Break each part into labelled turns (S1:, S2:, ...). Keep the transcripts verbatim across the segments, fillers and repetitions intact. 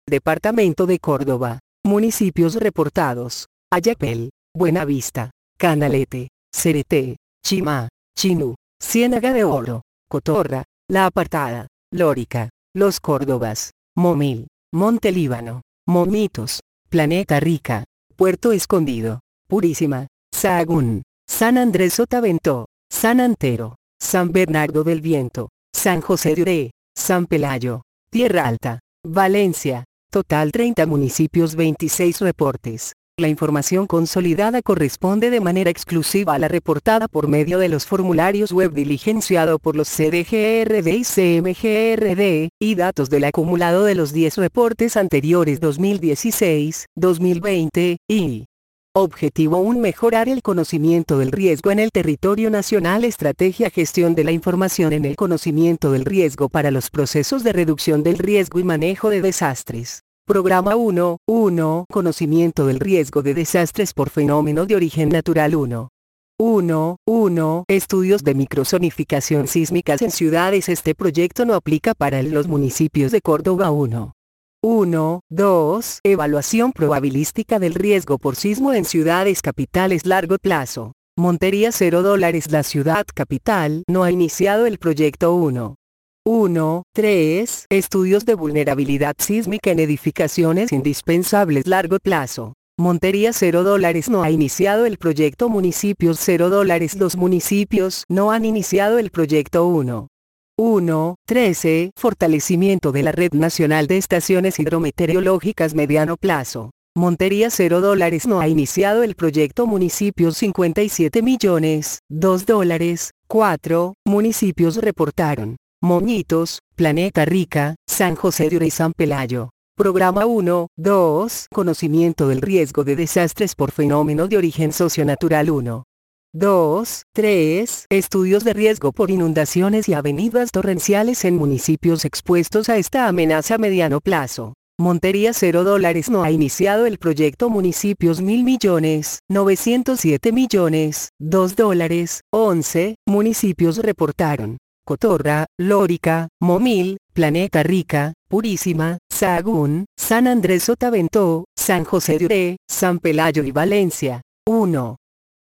S1: Departamento de Córdoba. Municipios reportados: Ayapel, Buenavista, Canalete, Cereté, Chimá, Chinú, Ciénaga de Oro, Cotorra, La Apartada, Lórica, Los Córdobas, Momil, Monte Líbano, Momitos, Planeta Rica, Puerto Escondido, Purísima, Sahagún, San Andrés Sotavento, San Antero, San Bernardo del Viento, San José de Uré, San Pelayo, Tierra Alta, Valencia. Total treinta municipios, veintiséis reportes. La información consolidada corresponde de manera exclusiva a la reportada por medio de los formularios web diligenciado por los C D G R D y C M G R D, y datos del acumulado de los diez reportes anteriores dos mil dieciséis, dos mil veinte, y Objetivo uno. Mejorar el conocimiento del riesgo en el territorio nacional. Estrategia: gestión de la información en el conocimiento del riesgo para los procesos de reducción del riesgo y manejo de desastres. Programa uno punto uno. Conocimiento del riesgo de desastres por fenómenos de origen natural. uno punto uno. Estudios de microzonificación sísmicas en ciudades. Este proyecto no aplica para los municipios de Córdoba. uno punto dos. Evaluación probabilística del riesgo por sismo en ciudades capitales. Largo plazo. Montería cero dólares. La ciudad capital no ha iniciado el proyecto. uno punto tres. Estudios de vulnerabilidad sísmica en edificaciones indispensables. Largo plazo. Montería cero dólares no ha iniciado el proyecto. Municipios cero dólares. Los municipios no han iniciado el proyecto. uno punto trece. Fortalecimiento de la Red Nacional de Estaciones Hidrometeorológicas. Mediano plazo. Montería cero dólares no ha iniciado el proyecto. Municipios cincuenta y siete millones, dos dólares. cuatro municipios reportaron: Moñitos, Planeta Rica, San José de Uré y San Pelayo. Programa uno punto dos. Conocimiento del riesgo de desastres por fenómenos de origen socionatural. uno punto dos. tres. Estudios de riesgo por inundaciones y avenidas torrenciales en municipios expuestos a esta amenaza a mediano plazo. Montería cero dólares no ha iniciado el proyecto. Municipios mil millones, novecientos siete millones, dos dólares. once municipios reportaron: Cotorra, Lórica, Momil, Planeta Rica, Purísima, Sahagún, San Andrés Sotavento, San José de Uré, San Pelayo y Valencia. uno,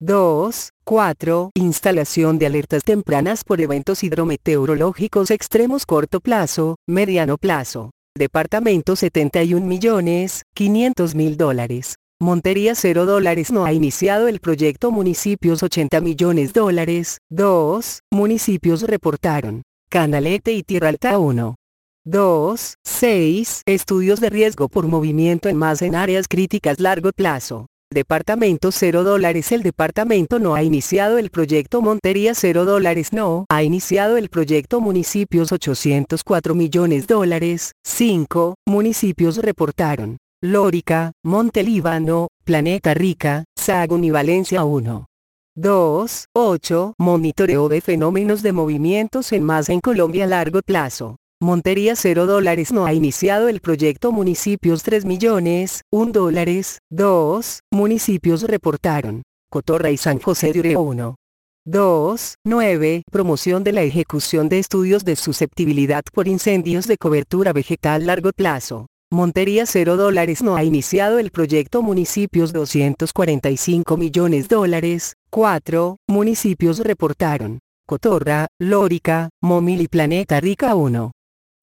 S1: dos, cuatro. Instalación de alertas tempranas por eventos hidrometeorológicos extremos. Corto plazo, mediano plazo. Departamento setenta y un millones, quinientos mil dólares. Montería cero dólares no ha iniciado el proyecto. Municipios ochenta millones dólares. dos municipios reportaron: Canalete y Tierra Alta. uno, dos, seis. Estudios de riesgo por movimiento en masa en áreas críticas. Largo plazo. Departamento cero dólares. El departamento no ha iniciado el proyecto. Montería cero dólares no ha iniciado el proyecto. Municipios ochocientos cuatro millones dólares. cinco municipios reportaron: Lórica, Monte Líbano, Planeta Rica, Sahagún y Valencia. uno, dos, ocho. Monitoreo de fenómenos de movimientos en masa en Colombia. Largo plazo. Montería cero dólares no ha iniciado el proyecto. Municipios tres millones, un dólares. dos municipios reportaron: Cotorra y San José de Uré. uno, dos, nueve. Promoción de la ejecución de estudios de susceptibilidad por incendios de cobertura vegetal. Largo plazo. Montería cero dólares no ha iniciado el proyecto. Municipios doscientos cuarenta y cinco millones dólares. cuatro municipios reportaron: Cotorra, Lórica, Momil y Planeta Rica. uno,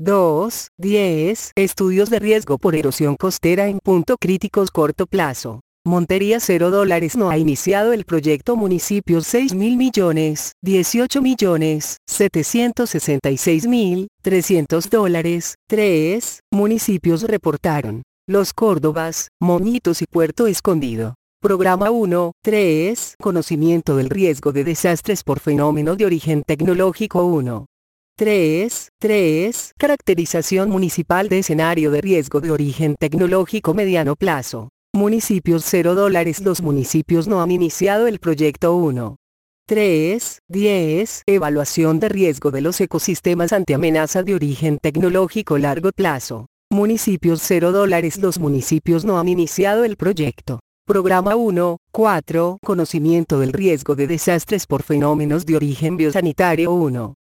S1: dos, diez. Estudios de riesgo por erosión costera en punto críticos. Corto plazo. Montería cero dólares no ha iniciado el proyecto. Municipios seis mil millones, dieciocho millones, setecientos sesenta y seis mil, trescientos dólares. tres municipios reportaron: Los Córdobas, Moñitos y Puerto Escondido. Programa uno punto tres. Conocimiento del riesgo de desastres por fenómenos de origen tecnológico. uno, tres, tres. Caracterización municipal de escenario de riesgo de origen tecnológico. Mediano plazo. Municipios cero dólares. Los municipios no han iniciado el proyecto. uno, tres, diez. Evaluación de riesgo de los ecosistemas ante amenaza de origen tecnológico. Largo plazo. Municipios cero dólares. Los municipios no han iniciado el proyecto. Programa uno punto cuatro. Conocimiento del riesgo de desastres por fenómenos de origen biosanitario. uno,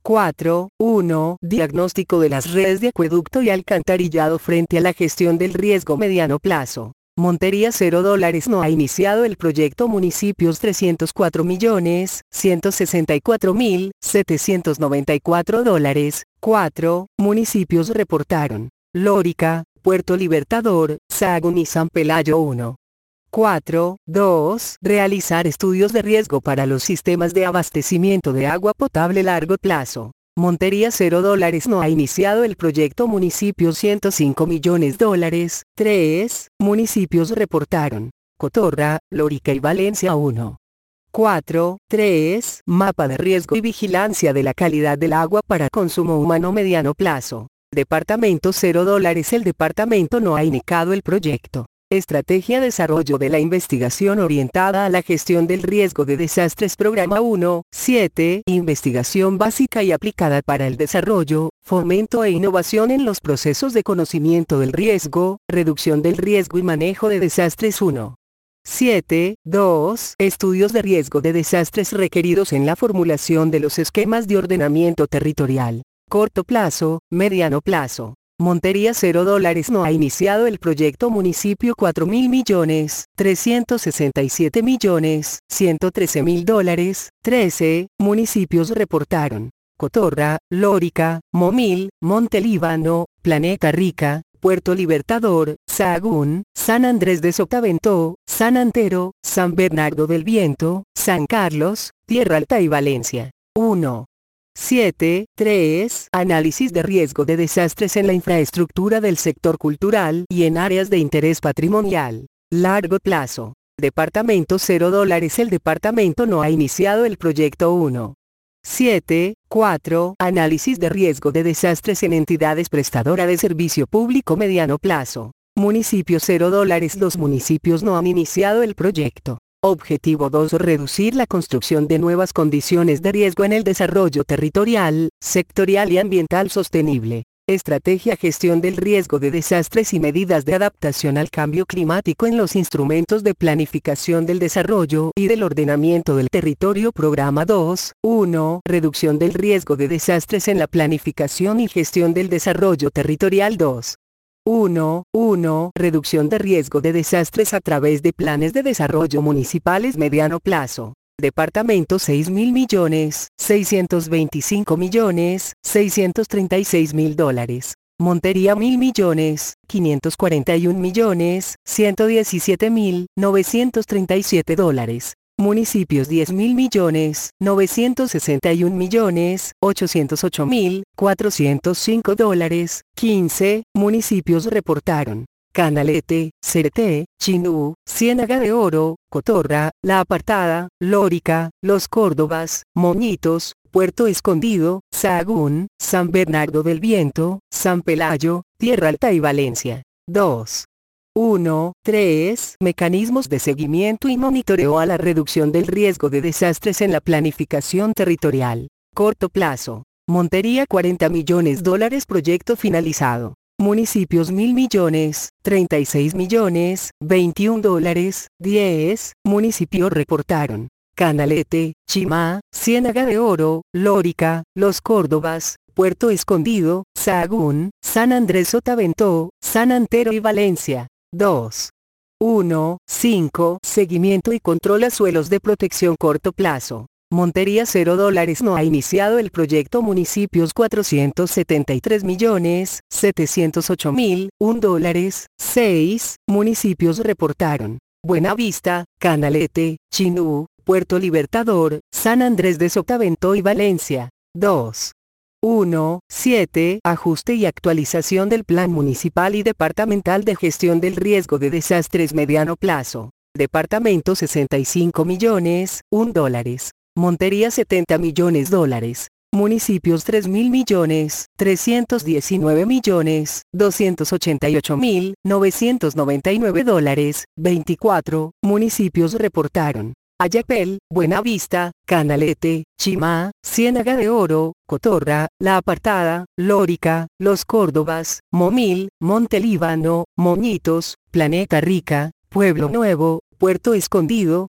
S1: cuatro. uno. Diagnóstico de las redes de acueducto y alcantarillado frente a la gestión del riesgo mediano plazo. Montería cero dólares no ha iniciado el proyecto. Municipios trescientos cuatro millones ciento sesenta y cuatro mil setecientos noventa y cuatro dólares. cuatro. Municipios reportaron. Lórica, Puerto Libertador, Sahagún y San Pelayo uno. cuatro. dos. Realizar estudios de riesgo para los sistemas de abastecimiento de agua potable largo plazo. Montería cero dólares no ha iniciado el proyecto. Municipios ciento cinco millones dólares. tres. Municipios reportaron. Cotorra, Lórica y Valencia uno. cuatro. tres. Mapa de riesgo y vigilancia de la calidad del agua para consumo humano mediano plazo. Departamento cero dólares. El departamento no ha iniciado el proyecto. Estrategia Desarrollo de la Investigación orientada a la gestión del riesgo de desastres. Programa uno. siete. Investigación básica y aplicada para el desarrollo, fomento e innovación en los procesos de conocimiento del riesgo, reducción del riesgo y manejo de desastres uno. siete. dos. Estudios de riesgo de desastres requeridos en la formulación de los esquemas de ordenamiento territorial. Corto plazo, mediano plazo. Montería cero dólares no ha iniciado el proyecto. Municipio cuatro mil millones trescientos sesenta y siete millones ciento trece mil dólares. trece. Municipios reportaron. Cotorra, Lórica, Momil, Monte Líbano, Planeta Rica, Puerto Libertador, Sahagún, San Andrés de Sotavento, San Antero, San Bernardo del Viento, San Carlos, Tierra Alta y Valencia. uno. siete. tres. Análisis de riesgo de desastres en la infraestructura del sector cultural y en áreas de interés patrimonial. Largo plazo. Departamento cero dólares. El departamento no ha iniciado el proyecto uno. siete. cuatro. Análisis de riesgo de desastres en entidades prestadoras de servicio público mediano plazo. Municipio cero dólares. Los municipios no han iniciado el proyecto. Objetivo dos. Reducir la construcción de nuevas condiciones de riesgo en el desarrollo territorial, sectorial y ambiental sostenible. Estrategia Gestión del riesgo de desastres y medidas de adaptación al cambio climático en los instrumentos de planificación del desarrollo y del ordenamiento del territorio. Programa dos. uno. Reducción del riesgo de desastres en la planificación y gestión del desarrollo territorial. dos. uno. uno. Reducción de riesgo de desastres a través de planes de desarrollo municipales mediano plazo. Departamento seis mil millones seiscientos veinticinco millones seiscientos treinta y seis mil dólares. Montería mil millones quinientos cuarenta y un millones ciento diecisiete mil novecientos treinta y siete dólares. Municipios diez mil millones novecientos sesenta y un millones ochocientos ocho mil cuatrocientos cinco dólares. quince. Municipios reportaron. Canalete, Cereté, Chinú, Ciénaga de Oro, Cotorra, La Apartada, Lórica, Los Córdobas, Moñitos, Puerto Escondido, Sahagún, San Bernardo del Viento, San Pelayo, Tierra Alta y Valencia. dos. uno. tres. Mecanismos de seguimiento y monitoreo a la reducción del riesgo de desastres en la planificación territorial. Corto plazo. Montería cuarenta millones dólares. Proyecto finalizado. Municipios mil millones, treinta y seis millones, veintiún dólares. diez. Municipios reportaron. Canalete, Chimá, Ciénaga de Oro, Lórica, Los Córdobas, Puerto Escondido, Sahagún, San Andrés Sotavento, San Antero y Valencia. dos. uno. cinco. Seguimiento y control a suelos de protección corto plazo. Montería cero dólares no ha iniciado el proyecto. Municipios cuatrocientos setenta y tres millones setecientos ocho mil un dólares. seis. Municipios reportaron. Buenavista, Canalete, Chinú, Puerto Libertador, San Andrés de Sotavento y Valencia. dos. uno. siete. Ajuste y actualización del Plan Municipal y Departamental de Gestión del Riesgo de Desastres mediano plazo. Departamento sesenta y cinco millones un dólares. Montería setenta millones dólares. Municipios tres mil millones trescientos diecinueve millones doscientos ochenta y ocho mil novecientos noventa y nueve dólares. veinticuatro. Municipios reportaron. Ayapel, Buenavista, Canalete, Chimá, Ciénaga de Oro, Cotorra, La Apartada, Lórica, Los Córdobas, Momil, Monte Líbano, Moñitos, Planeta Rica, Pueblo Nuevo, Puerto Escondido,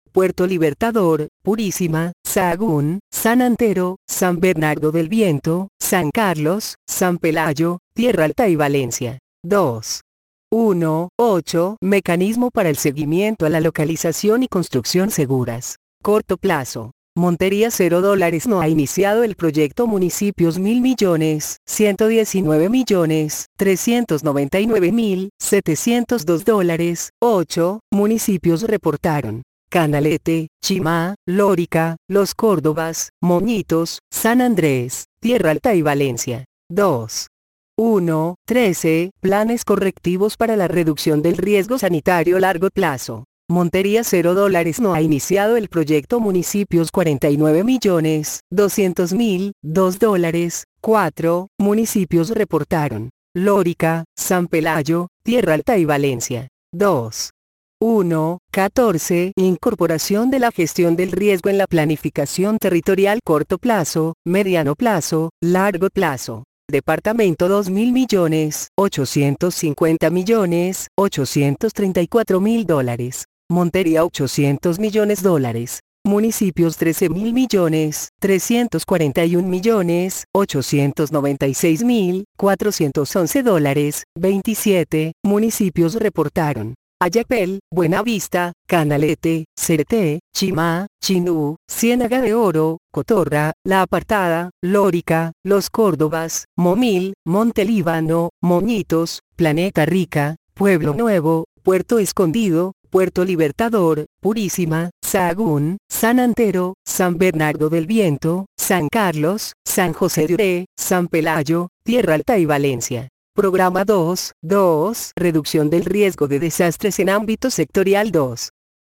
S1: Puerto Libertador, Purísima, Sahagún, San Antero, San Bernardo del Viento, San Carlos, San Pelayo, Tierra Alta y Valencia. dos. uno. ocho. Mecanismo para el seguimiento a la localización y construcción seguras. Corto plazo. Montería cero dólares. No ha iniciado el proyecto. Municipios mil millones, ciento diecinueve millones, trescientos noventa y nueve mil, setecientos dos dólares. ocho. Municipios reportaron: Canalete, Chimá, Lórica, Los Córdobas, Moñitos, San Andrés, Tierra Alta y Valencia. dos. uno. trece. Planes correctivos para la reducción del riesgo sanitario a largo plazo. Montería cero dólares. No ha iniciado el proyecto. Municipios cuarenta y nueve millones, doscientos mil, dos dólares. cuatro. Municipios reportaron: Lórica, San Pelayo, Tierra Alta y Valencia. dos. uno. catorce. Incorporación de la gestión del riesgo en la planificación territorial. Corto plazo, mediano plazo, largo plazo. Departamento dos mil millones, ochocientos cincuenta millones, ochocientos treinta y cuatro mil dólares. Montería ochocientos millones dólares. Municipios trece mil millones, trescientos cuarenta y un millones, ochocientos noventa y seis mil, cuatrocientos once dólares. veintisiete. Municipios reportaron: Ayapel, Buenavista, Canalete, Cereté, Chimá, Chinú, Ciénaga de Oro, Cotorra, La Apartada, Lórica, Los Córdobas, Momil, Monte Líbano, Moñitos, Planeta Rica, Pueblo Nuevo, Puerto Escondido, Puerto Libertador, Purísima, Sahagún, San Antero, San Bernardo del Viento, San Carlos, San José de Uré, San Pelayo, Tierra Alta y Valencia. Programa dos. dos. Reducción del riesgo de desastres en ámbito sectorial. dos.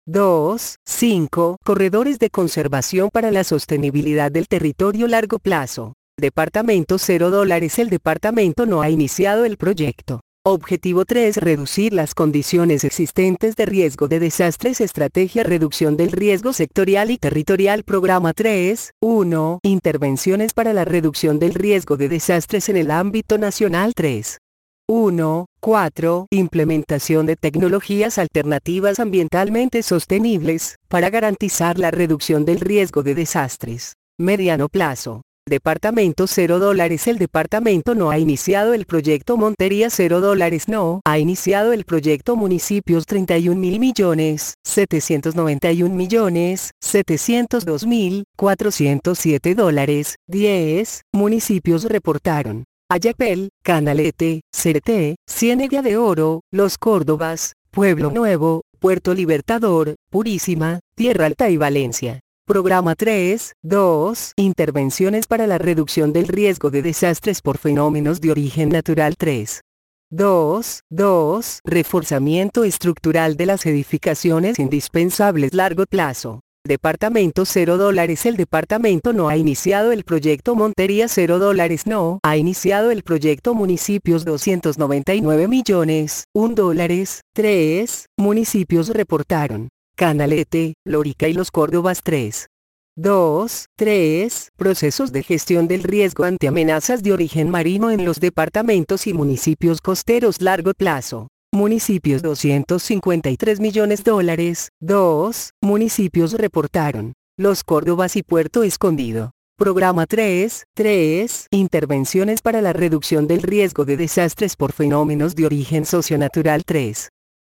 S1: dos. cinco. Corredores de conservación para la sostenibilidad del territorio largo plazo. Departamento cero dólares. El departamento no ha iniciado el proyecto. Objetivo tres. Reducir las condiciones existentes de riesgo de desastres. Estrategia reducción del riesgo sectorial y territorial. Programa tres. uno. Intervenciones para la reducción del riesgo de desastres en el ámbito nacional. tres. uno. cuatro. Implementación de tecnologías alternativas ambientalmente sostenibles, para garantizar la reducción del riesgo de desastres. Mediano plazo. Departamento cero dólares. El departamento no ha iniciado el proyecto. Montería cero dólares. No ha iniciado el proyecto. Municipios treinta y un mil millones, setecientos noventa y un millones, setecientos dos mil, cuatrocientos siete dólares. diez. Municipios reportaron: Ayapel, Canalete, Cereté, Ciénaga de Oro, Los Córdobas, Pueblo Nuevo, Puerto Libertador, Purísima, Tierra Alta y Valencia. Programa tres. dos. Intervenciones para la reducción del riesgo de desastres por fenómenos de origen natural. tres. dos. dos. Reforzamiento estructural de las edificaciones indispensables. Largo plazo. Departamento cero dólares. El departamento no ha iniciado el proyecto. Montería cero dólares. No ha iniciado el proyecto. Municipios doscientos noventa y nueve millones, un dólares. tres. Municipios reportaron: Canalete, Lórica y Los Córdobas. tres. dos. tres. Procesos de gestión del riesgo ante amenazas de origen marino en los departamentos y municipios costeros. Largo plazo. Municipios doscientos cincuenta y tres millones dólares. dos. Municipios reportaron: Los Córdobas y Puerto Escondido. Programa tres. tres. Intervenciones para la reducción del riesgo de desastres por fenómenos de origen socionatural. tres.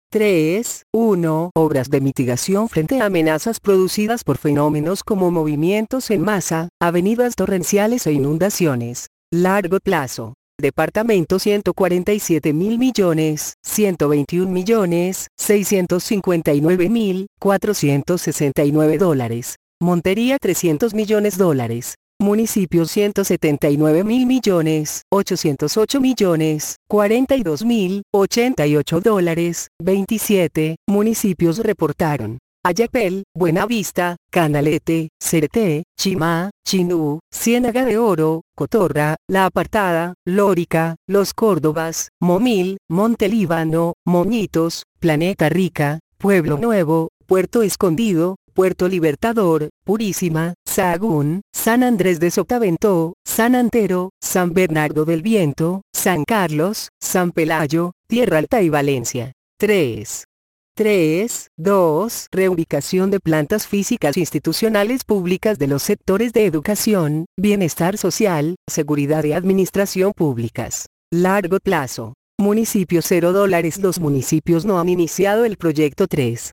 S1: tres. uno. Obras de mitigación frente a amenazas producidas por fenómenos como movimientos en masa, avenidas torrenciales e inundaciones. Largo plazo. Departamento ciento cuarenta y siete mil millones, ciento veintiún millones, seiscientos cincuenta y nueve mil, cuatrocientos sesenta y nueve dólares. Montería trescientos millones dólares. Municipios ciento setenta y nueve mil millones, ochocientos ocho millones, cuarenta y dos mil, ochenta y ocho dólares. veintisiete. Municipios reportaron: Ayapel, Buenavista, Canalete, Cereté, Chimá, Chinú, Ciénaga de Oro, Cotorra, La Apartada, Lórica, Los Córdobas, Momil, Monte Líbano, Moñitos, Planeta Rica, Pueblo Nuevo, Puerto Escondido, Puerto Libertador, Purísima, Sahagún, San Andrés de Sotavento, San Antero, San Bernardo del Viento, San Carlos, San Pelayo, Tierra Alta y Valencia. tres. tres. dos. Reubicación de plantas físicas institucionales públicas de los sectores de educación, bienestar social, seguridad y administración públicas. Largo plazo. Municipio cero dólares. Los municipios no han iniciado el proyecto tres.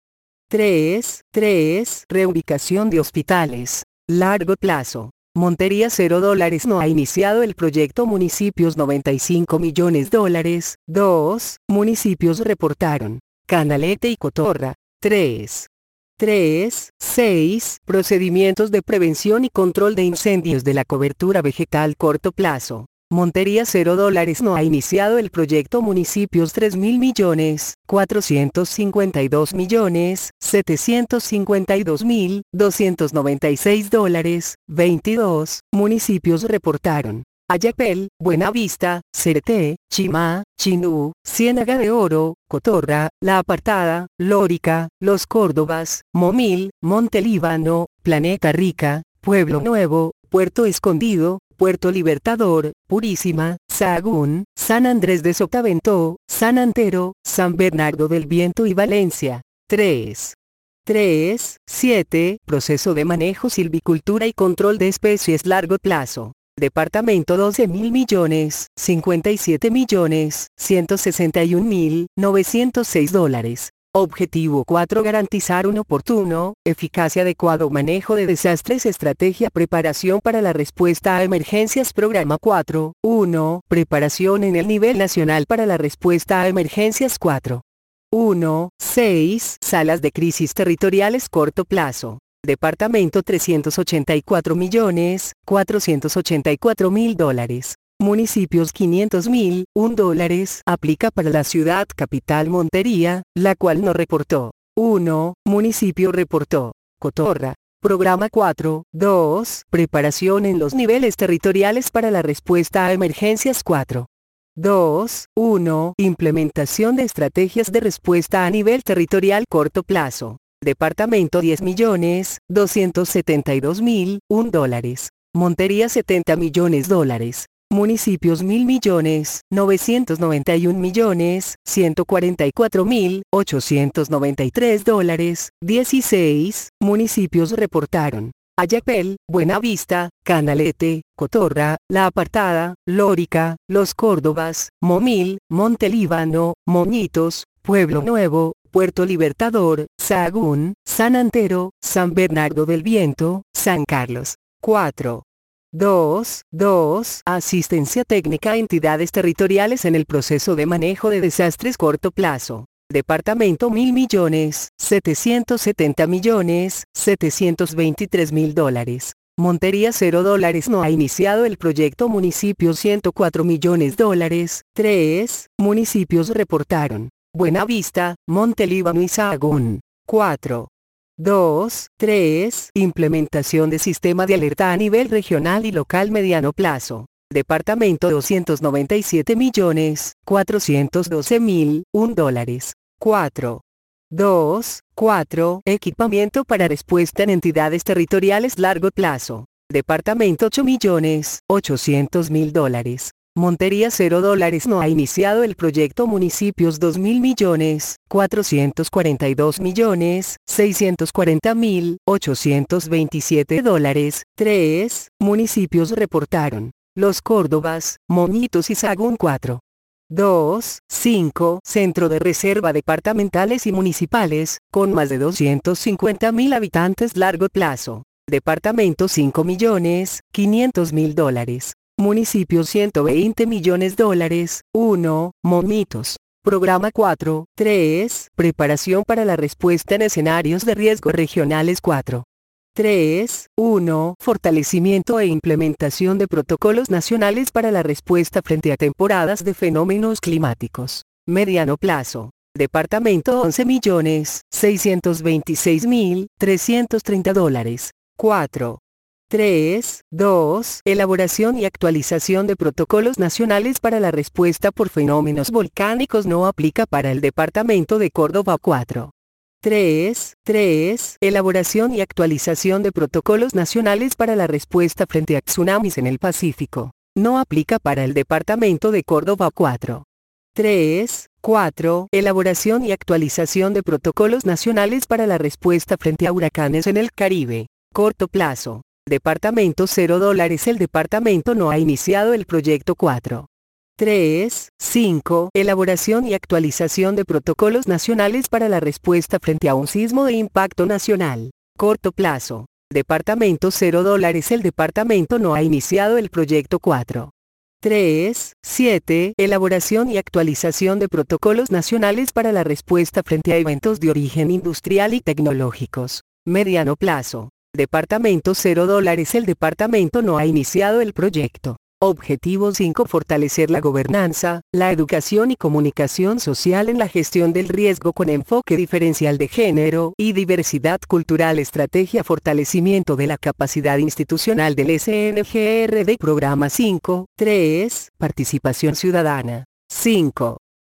S1: tres. tres. Reubicación de hospitales. Largo plazo. Montería cero dólares. No ha iniciado el proyecto. Municipios noventa y cinco millones dólares. dos. Municipios reportaron. Canalete y Cotorra. tres. tres. seis. Procedimientos de prevención y control de incendios de la cobertura vegetal corto plazo. Montería cero dólares. No ha iniciado el proyecto. Municipios tres mil millones, cuatrocientos cincuenta y dos millones, setecientos cincuenta y dos mil, doscientos noventa y seis dólares. veintidós. Municipios reportaron. Ayapel, Buenavista, Cereté, Chimá, Chinú, Ciénaga de Oro, Cotorra, La Apartada, Lórica, Los Córdobas, Momil, Monte Líbano, Planeta Rica, Pueblo Nuevo, Puerto Escondido, Puerto Libertador, Purísima, Sahagún, San Andrés de Sotavento, San Antero, San Bernardo del Viento y Valencia. tres. tres. siete. Proceso de manejo, silvicultura y control de especies largo plazo. Departamento doce mil millones, cincuenta y siete millones, ciento sesenta y un mil, novecientos seis dólares. Objetivo cuatro. Garantizar un oportuno, eficaz y adecuado manejo de desastres. Estrategia. Preparación para la respuesta a emergencias. Programa cuatro. uno. Preparación en el nivel nacional para la respuesta a emergencias. cuatro. uno. seis. Salas de crisis territoriales corto plazo. Departamento trescientos ochenta y cuatro millones, cuatrocientos ochenta y cuatro mil dólares. Municipios quinientos mil, un dólares. Aplica para la ciudad capital Montería, la cual no reportó. uno. Municipio reportó. Cotorra. Programa cuatro. dos. Preparación en los niveles territoriales para la respuesta a emergencias. cuatro. dos. uno. Implementación de estrategias de respuesta a nivel territorial corto plazo. Departamento diez millones, doscientos setenta y dos mil, un dólares. Montería setenta millones dólares. Municipios mil millones, novecientos noventa y un millones, ciento cuarenta y cuatro mil, ochocientos noventa y tres dólares. dieciséis. Municipios reportaron. Ayapel, Buenavista, Canalete, Cotorra, La Apartada, Lórica, Los Córdobas, Momil, Monte Líbano, Moñitos, Pueblo Nuevo, Puerto Libertador, Sahagún, San Antero, San Bernardo del Viento, San Carlos. cuatro. dos. dos. Asistencia técnica a entidades territoriales en el proceso de manejo de desastres corto plazo. Departamento mil millones, setecientos setenta millones, setecientos veintitrés mil dólares. Montería cero dólares. No ha iniciado el proyecto. Municipio ciento cuatro millones dólares. tres. Municipios reportaron. Buenavista, Monte Líbano y Sahagún. cuatro. dos. tres. Implementación de sistema de alerta a nivel regional y local mediano plazo. Departamento doscientos noventa y siete millones, cuatrocientos doce mil, un dólares. cuatro. dos. cuatro. Equipamiento para respuesta en entidades territoriales largo plazo. Departamento ocho millones, ochocientos mil dólares. Montería cero dólares. No ha iniciado el proyecto. Municipios dos mil millones, cuatrocientos cuarenta y dos millones, seiscientos cuarenta mil, ochocientos veintisiete dólares. tres. Municipios reportaron. Los Córdobas, Moñitos y Sahagún. cuatro. dos. cinco. Centro de reserva departamentales y municipales, con más de doscientos cincuenta mil habitantes largo plazo. Departamento cinco millones, quinientos mil dólares. Municipio ciento veinte millones dólares. uno. Moñitos. Programa cuatro. tres. Preparación para la respuesta en escenarios de riesgo regionales. cuatro. tres. uno. Fortalecimiento e implementación de protocolos nacionales para la respuesta frente a temporadas de fenómenos climáticos. Mediano plazo. Departamento once millones, seiscientos veintiséis mil, trescientos treinta dólares. cuatro. tres. dos. Elaboración y actualización de protocolos nacionales para la respuesta por fenómenos volcánicos. No aplica para el departamento de Córdoba. cuatro. tres. tres. Elaboración y actualización de protocolos nacionales para la respuesta frente a tsunamis en el Pacífico. No aplica para el departamento de Córdoba. cuatro. tres. cuatro. Elaboración y actualización de protocolos nacionales para la respuesta frente a huracanes en el Caribe. Corto plazo. Departamento cero dólares. El departamento no ha iniciado el proyecto cuatro. tres. cinco. Elaboración y actualización de protocolos nacionales para la respuesta frente a un sismo de impacto nacional. Corto plazo. Departamento cero dólares. El departamento no ha iniciado el proyecto cuatro. tres. siete. Elaboración y actualización de protocolos nacionales para la respuesta frente a eventos de origen industrial y tecnológicos. Mediano plazo. Departamento cero dólares. El departamento no ha iniciado el proyecto. Objetivo cinco. Fortalecer la gobernanza, la educación y comunicación social en la gestión del riesgo con enfoque diferencial de género y diversidad cultural. Estrategia. Fortalecimiento de la capacidad institucional del S N G R D. Programa cinco. tres. Participación ciudadana. cinco.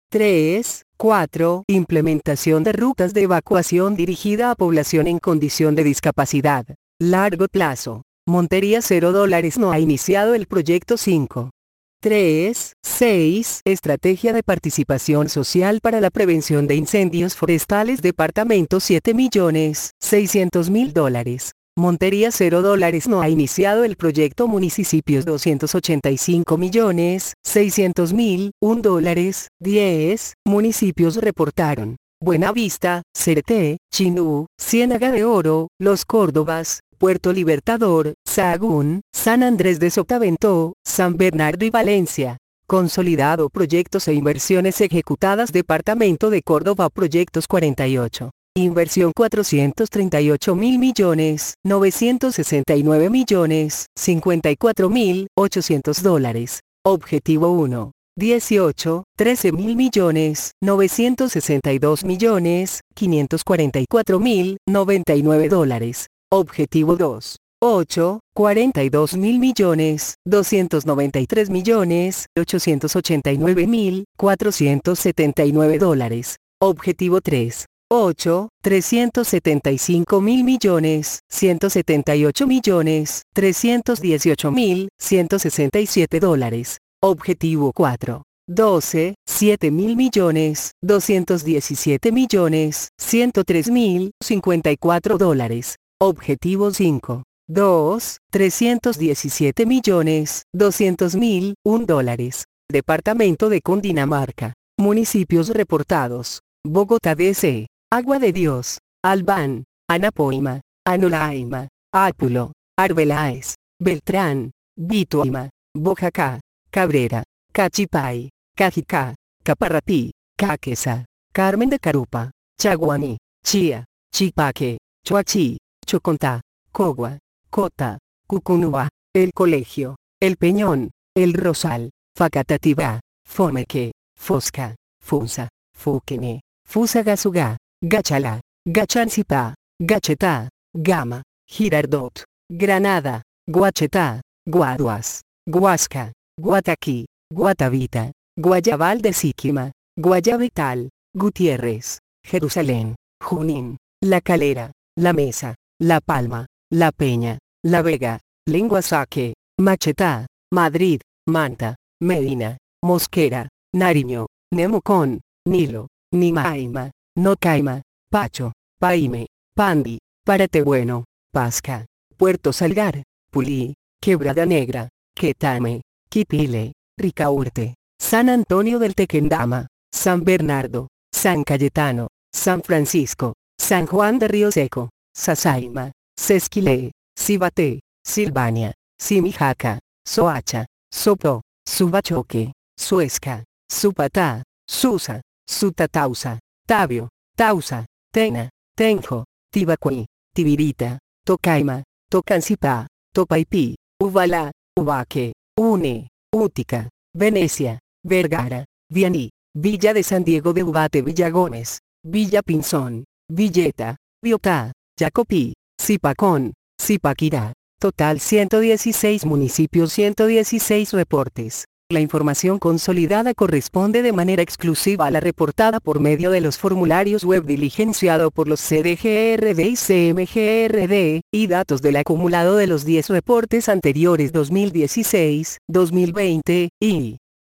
S1: tres. cuatro. Implementación de rutas de evacuación dirigida a población en condición de discapacidad. Largo plazo. Montería cero dólares no ha iniciado el proyecto cinco. tres. seis. Estrategia de participación social para la prevención de incendios forestales. Departamento siete millones seiscientos mil dólares. Montería cero dólares no ha iniciado el proyecto. Municipios doscientos ochenta y cinco millones seiscientos mil uno dólares. diez. Municipios reportaron: Buenavista, Cereté, Chinú, Ciénaga de Oro, Los Córdobas, Puerto Libertador, Sahagún, San Andrés de Sotavento, San Bernardo y Valencia. Consolidado. Proyectos e inversiones ejecutadas. Departamento de Córdoba. Proyectos cuarenta y ocho. Inversión cuatrocientos treinta y ocho mil millones, novecientos sesenta y nueve millones, cincuenta y cuatro mil, ochocientos dólares. Objetivo uno. dieciocho, trece mil millones, novecientos sesenta y dos millones, quinientos cuarenta y cuatro mil, noventa y nueve dólares. Objetivo dos. ocho, cuarenta y dos mil millones, doscientos noventa y tres millones, ochocientos ochenta y nueve mil, cuatrocientos setenta y nueve dólares. Objetivo tres. ocho, trescientos setenta y cinco mil millones, ciento setenta y ocho millones, trescientos dieciocho mil, ciento sesenta y siete dólares. Objetivo cuatro. doce, siete mil millones, doscientos diecisiete millones, ciento tres mil, cincuenta y cuatro dólares. Objetivo cinco. dos, trescientos diecisiete millones, doscientos mil, un dólares. Departamento de Cundinamarca. Municipios reportados: Bogotá D C, Agua de Dios, Albán, Anapoima, Anolaima, Ápulo, Arbeláez, Beltrán, Bituima, Boyacá, Cabrera, Cachipay, Cajicá, Caparratí, Caquesa, Carmen de Carupa, Chaguaní, Chía, Chipaque, Choachí, Chocontá, Cogua, Cota, Cucunúa, El Colegio, El Peñón, El Rosal, Facatativá, Fomeque, Fosca, Funza, Fuquene, Fusagasugá, Gachalá, Gachancipá, Gachetá, Gama, Girardot, Granada, Guachetá, Guaduas, Guasca, Guataquí, Guatavita, Guayabal de Siquima, Guayabetal, Gutiérrez, Jerusalén, Junín, La Calera, La Mesa, La Palma, La Peña, La Vega, Lenguasaque, Machetá, Madrid, Manta, Medina, Mosquera, Nariño, Nemocón, Nilo, Nimaima, Nocaima, Pacho, Paime, Pandi, Paratebueno, Pasca, Puerto Salgar, Pulí, Quebrada Negra, Quetame, Quipile, Ricaurte, San Antonio del Tequendama, San Bernardo, San Cayetano, San Francisco, San Juan de Río Seco, Sasaima, Sesquilé, Cibaté, Silvania, Simijaca, Soacha, Sopó, Subachoque, Suesca, Supatá, Susa, Sutatausa, Tabio, Tausa, Tena, Tenjo, Tibacuí, Tibirita, Tocaima, Tocancipá, Topaipí, Ubalá, Ubaque, Une, Útica, Venecia, Vergara, Vianí, Villa de San Diego de Ubate, Villa Gómez, Villa Pinzón, Villeta, Biotá, Jacopí, Zipacón, Zipaquirá. Total ciento dieciséis municipios, ciento dieciséis reportes. La información consolidada corresponde de manera exclusiva a la reportada por medio de los formularios web diligenciado por los C D G R D y C M G R D, y datos del acumulado de los diez reportes anteriores dos mil dieciséis, dos mil veinte, y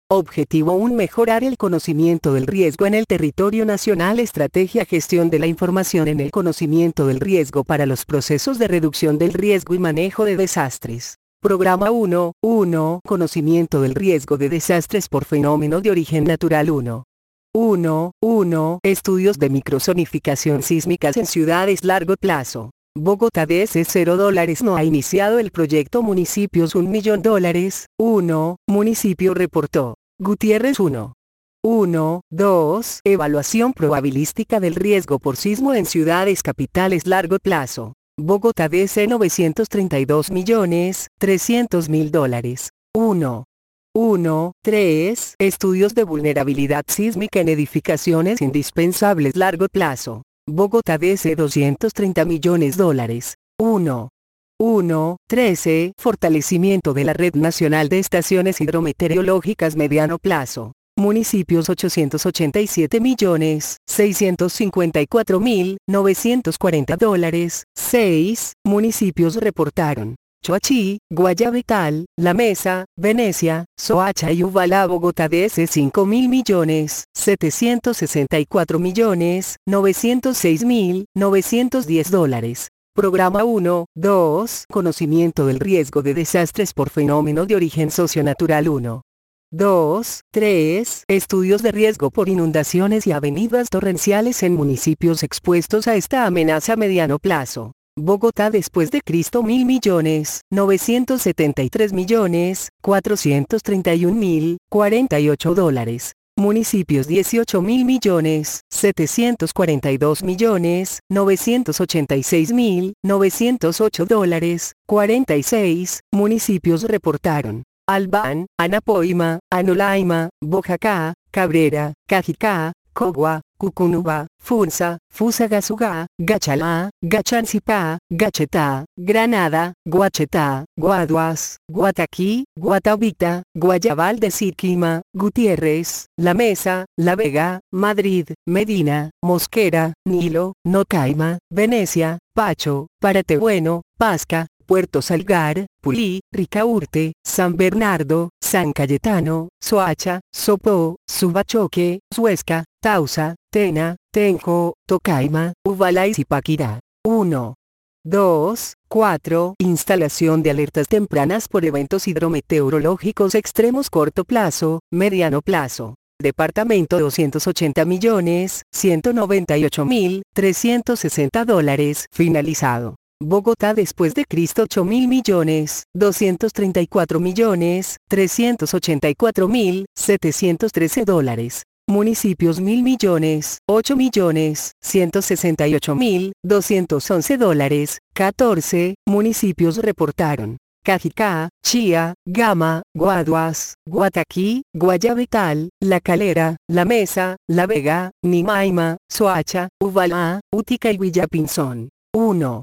S1: Objetivo uno. Mejorar el conocimiento del riesgo en el territorio nacional. Estrategia: gestión de la información en el conocimiento del riesgo para los procesos de reducción del riesgo y manejo de desastres. Programa uno punto uno. Conocimiento del riesgo de desastres por fenómeno de origen natural. uno punto uno punto uno. Estudios de microzonificación sísmicas en ciudades. Largo plazo. Bogotá D S cero dólares. No ha iniciado el proyecto. Municipios un millón dólares. uno. Municipio reportó. Gutiérrez uno. uno. dos. Evaluación probabilística del riesgo por sismo en ciudades capitales. Largo plazo. Bogotá D C novecientos treinta y dos millones trescientos mil dólares. uno. uno. tres. Estudios de vulnerabilidad sísmica en edificaciones indispensables. Largo plazo. Bogotá D C doscientos treinta millones dólares. uno. uno. trece. Fortalecimiento de la Red Nacional de Estaciones Hidrometeorológicas. Mediano plazo. Municipios ochocientos ochenta y siete millones seiscientos cincuenta y cuatro mil novecientos cuarenta dólares. seis. Municipios reportaron. Choachí, Guayabetal, La Mesa, Venecia, Soacha y Ubalá. Bogotá D S cinco mil millones setecientos sesenta y cuatro millones novecientos seis mil novecientos diez dólares. Programa uno. dos. Conocimiento del riesgo de desastres por fenómeno de origen socionatural. uno. dos. tres. Estudios de riesgo por inundaciones y avenidas torrenciales en municipios expuestos a esta amenaza. Mediano plazo. Bogotá después de Cristo mil millones novecientos setenta y tres millones cuatrocientos treinta y un mil cuarenta y ocho dólares. Municipios dieciocho mil millones setecientos cuarenta y dos millones novecientos ochenta y seis mil novecientos ocho dólares. cuarenta y seis. Municipios reportaron. Albán, Anapoima, Anolaima, Boyacá, Cabrera, Cajicá, Cogua, Cucunuba, Funza, Fusagasugá, Gachalá, Gachancipá, Gachetá, Granada, Guachetá, Guaduas, Guataquí, Guatavita, Guayabal de Siquima, Gutiérrez, La Mesa, La Vega, Madrid, Medina, Mosquera, Nilo, Nocaima, Venecia, Pacho, Paratebueno, Pasca, Puerto Salgar, Pulí, Ricaurte, San Bernardo, San Cayetano, Soacha, Sopó, Subachoque, Suesca, Tausa, Tena, Tenjo, Tocaima, Ubalá y Zipaquirá. uno. dos. cuatro. Instalación de alertas tempranas por eventos hidrometeorológicos extremos. Corto plazo, mediano plazo. Departamento doscientos ochenta millones ciento noventa y ocho mil trescientos sesenta dólares. Finalizado. Bogotá después de Cristo ocho mil millones doscientos treinta y cuatro millones trescientos ochenta y cuatro mil setecientos trece dólares. Municipios mil millones ocho millones ciento sesenta y ocho mil doscientos once dólares. catorce. Municipios reportaron. Cajicá, Chía, Gama, Guaduas, Guataquí, Guayabetal, La Calera, La Mesa, La Vega, Nimaima, Soacha, Ubalá, Útica y Villapinzón. uno.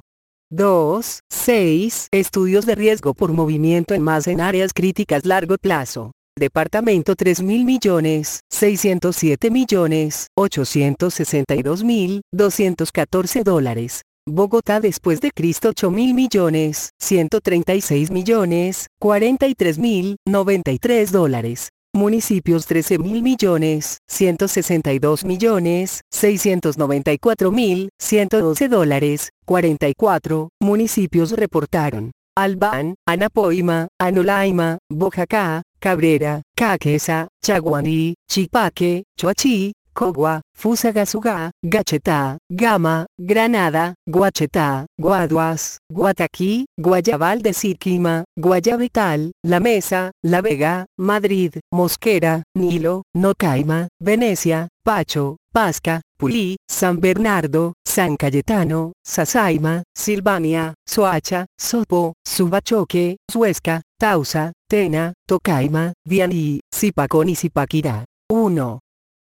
S1: dos. seis. Estudios de riesgo por movimiento en masa en áreas críticas. Largo plazo. Departamento tres mil millones seiscientos siete millones ochocientos sesenta y dos mil doscientos catorce dólares. Bogotá después de Cristo ocho mil millones ciento treinta y seis millones cuarenta y tres mil noventa y tres dólares. Municipios trece mil millones ciento sesenta y dos millones seiscientos noventa y cuatro mil ciento doce dólares. cuarenta y cuatro. Municipios reportaron. Albán, Anapoima, Anolaima, Boyacá, Cabrera, Caquesa, Chaguaní, Chipaque, Choachí, Cogua, Fusagasugá, Gachetá, Gama, Granada, Guachetá, Guaduas, Guataquí, Guayabal de Siquima, Guayabetal, La Mesa, La Vega, Madrid, Mosquera, Nilo, Nocaima, Venecia, Pacho, Pasca, Pulí, San Bernardo, San Cayetano, Sasaima, Silvania, Soacha, Sopó, Subachoque, Suesca, Tausa, Tena, Tocaima, Vianí, Zipacón y Zipaquirá. uno.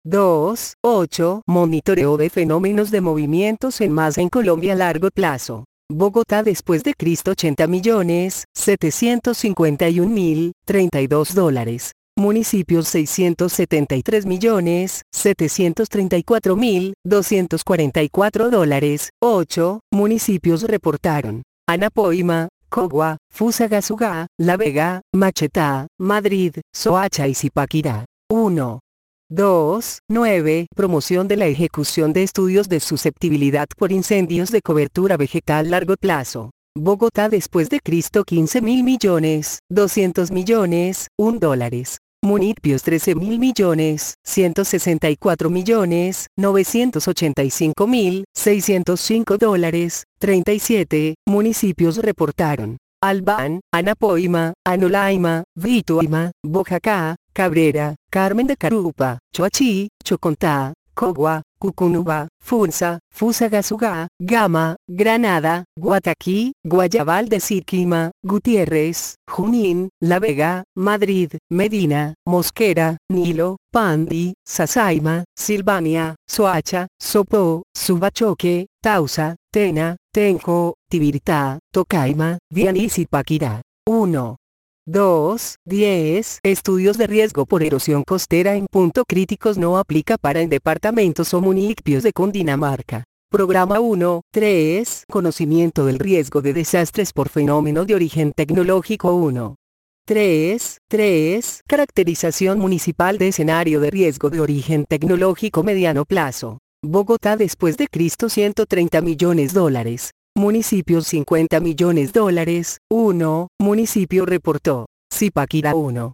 S1: dos. ocho. Monitoreo de fenómenos de movimientos en masa en Colombia. Largo plazo. Bogotá después de Cristo ochenta millones setecientos cincuenta y un mil treinta y dos dólares. Municipios seiscientos setenta y tres millones setecientos treinta y cuatro mil doscientos cuarenta y cuatro dólares. ocho. Municipios reportaron. Anapoima, Cogua, Fusagasugá, La Vega, Machetá, Madrid, Soacha y Zipaquirá. uno. dos. nueve. Promoción de la ejecución de estudios de susceptibilidad por incendios de cobertura vegetal largo plazo. Bogotá después de Cristo quince mil millones, doscientos millones, un dólares. Municipios trece mil millones, ciento sesenta y cuatro millones, novecientos ochenta y cinco mil, seiscientos cinco dólares, treinta y siete. Municipios reportaron. Albán, Anapoima, Anolaima, Vituima, Boyacá, Cabrera, Carmen de Carupa, Choachí, Chocontá, Cogua, Cucunuba, Funza, Fusagasugá, Gama, Granada, Guataquí, Guayabal de Siquima, Gutiérrez, Junín, La Vega, Madrid, Medina, Mosquera, Nilo, Pandi, Sasaima, Silvania, Soacha, Sopó, Subachoque, Tausa, Tena, Tenjo, Tibirtá, Tocaima, Vianís y Paquirá. uno. dos. diez. Estudios de riesgo por erosión costera en punto críticos no aplica para en departamentos o municipios de Cundinamarca. Programa uno. tres. Conocimiento del riesgo de desastres por fenómeno de origen tecnológico uno. tres. tres. Caracterización municipal de escenario de riesgo de origen tecnológico mediano plazo. Bogotá después de Cristo ciento treinta millones dólares. Municipios cincuenta millones dólares. uno. Municipio reportó. Zipaquirá uno.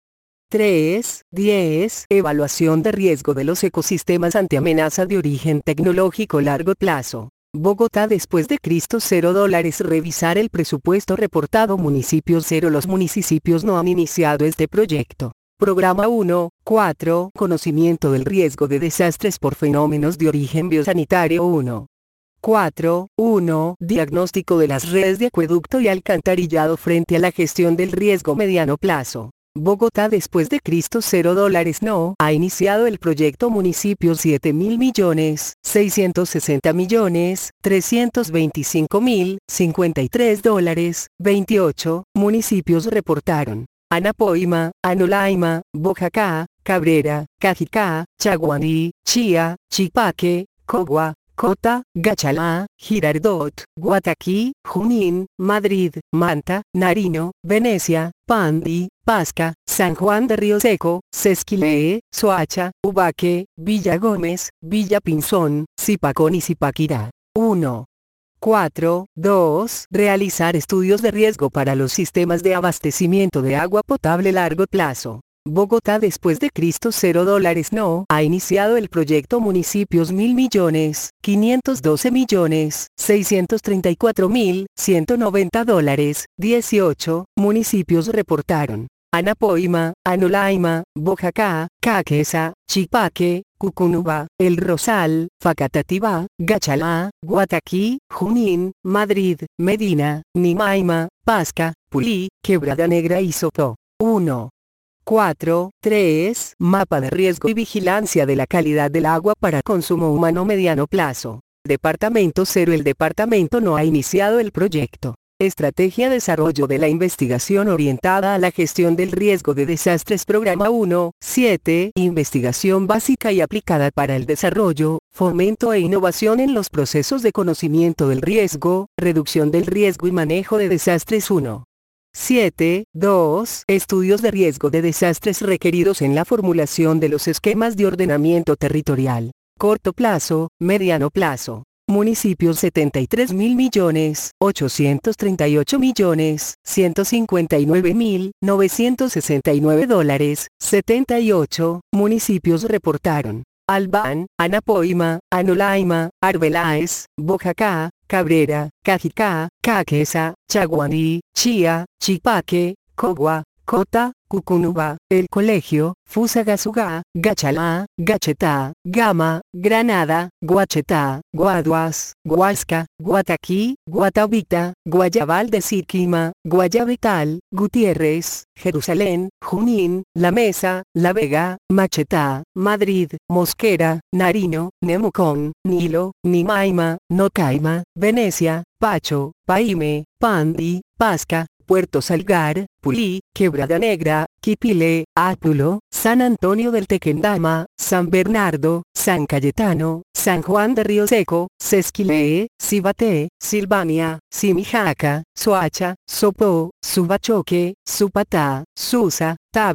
S1: tres. diez. Evaluación de riesgo de los ecosistemas ante amenaza de origen tecnológico largo plazo. Bogotá después de Cristo cero dólares. Revisar el presupuesto reportado. Municipios cero. Los municipios no han iniciado este proyecto. Programa uno. cuatro. Conocimiento del riesgo de desastres por fenómenos de origen biosanitario uno. cuatro. uno. Diagnóstico de las redes de acueducto y alcantarillado frente a la gestión del riesgo mediano plazo. Bogotá después de Cristo cero dólares no ha iniciado el proyecto. Municipios siete mil millones, seiscientos sesenta millones, trescientos veinticinco mil, cincuenta y tres dólares, veintiocho. Municipios reportaron. Anapoima, Anolaima, Boyacá, Cabrera, Cajicá, Chaguaní, Chía, Chipaque, Cogua, Cota, Gachalá, Girardot, Guataquí, Junín, Madrid, Manta, Nariño, Venecia, Pandi, Pasca, San Juan de Río Seco, Sesquileé, Soacha, Ubaque, Villa Gómez, Villa Pinzón, Zipacón y Zipaquirá. uno. cuatro. dos. Realizar estudios de riesgo para los sistemas de abastecimiento de agua potable largo plazo. Bogotá después de Cristo cero dólares no ha iniciado el proyecto. Municipios mil millones, quinientos doce millones, seiscientos treinta y cuatro mil, ciento noventa dólares, dieciocho. Municipios reportaron. Anapoima, Anolaima, Boyacá, Caquesa, Chipaque, Cucunuba, El Rosal, Facatativá, Gachalá, Guataquí, Junín, Madrid, Medina, Nimaima, Pasca, Pulí, Quebrada Negra y Sopó. uno. cuatro. tres. Mapa de riesgo y vigilancia de la calidad del agua para consumo humano mediano plazo. Departamento cero. El departamento no ha iniciado el proyecto. Estrategia Desarrollo de la investigación orientada a la gestión del riesgo de desastres. Programa uno. siete. Investigación básica y aplicada para el desarrollo, fomento e innovación en los procesos de conocimiento del riesgo, reducción del riesgo y manejo de desastres uno. siete. dos. Estudios de riesgo de desastres requeridos en la formulación de los esquemas de ordenamiento territorial. Corto plazo, mediano plazo. Municipios setenta y tres mil millones, ochocientos treinta y ocho millones, ciento cincuenta y nueve mil, novecientos sesenta y nueve dólares, setenta y ocho. Municipios reportaron. Albán, Anapoima, Anolaima, Arbeláez, Boyacá, Cabrera, Cajicá, Caquesa, Chaguaní, Chía, Chipaque, Cogua, Cota, Cucunuba, El Colegio, Fusagasugá, Gachalá, Gachetá, Gama, Granada, Guachetá, Guaduas, Guasca, Guataquí, Guatavita, Guayabal de Siquima, Guayabital, Gutiérrez, Jerusalén, Junín, La Mesa, La Vega, Machetá, Madrid, Mosquera, Nariño, Nemocón, Nilo, Nimaima, Nocaima, Venecia, Pacho, Paime, Pandi, Pasca, Puerto Salgar, Pulí, Quebrada Negra, Quipilé, Ápulo, San Antonio del Tequendama, San Bernardo, San Cayetano, San Juan de Río Seco, Sesquileé, Cibaté, Silvania, Simijaca, Soacha, Sopó, Subachoque, Supatá, Susa, Tabio,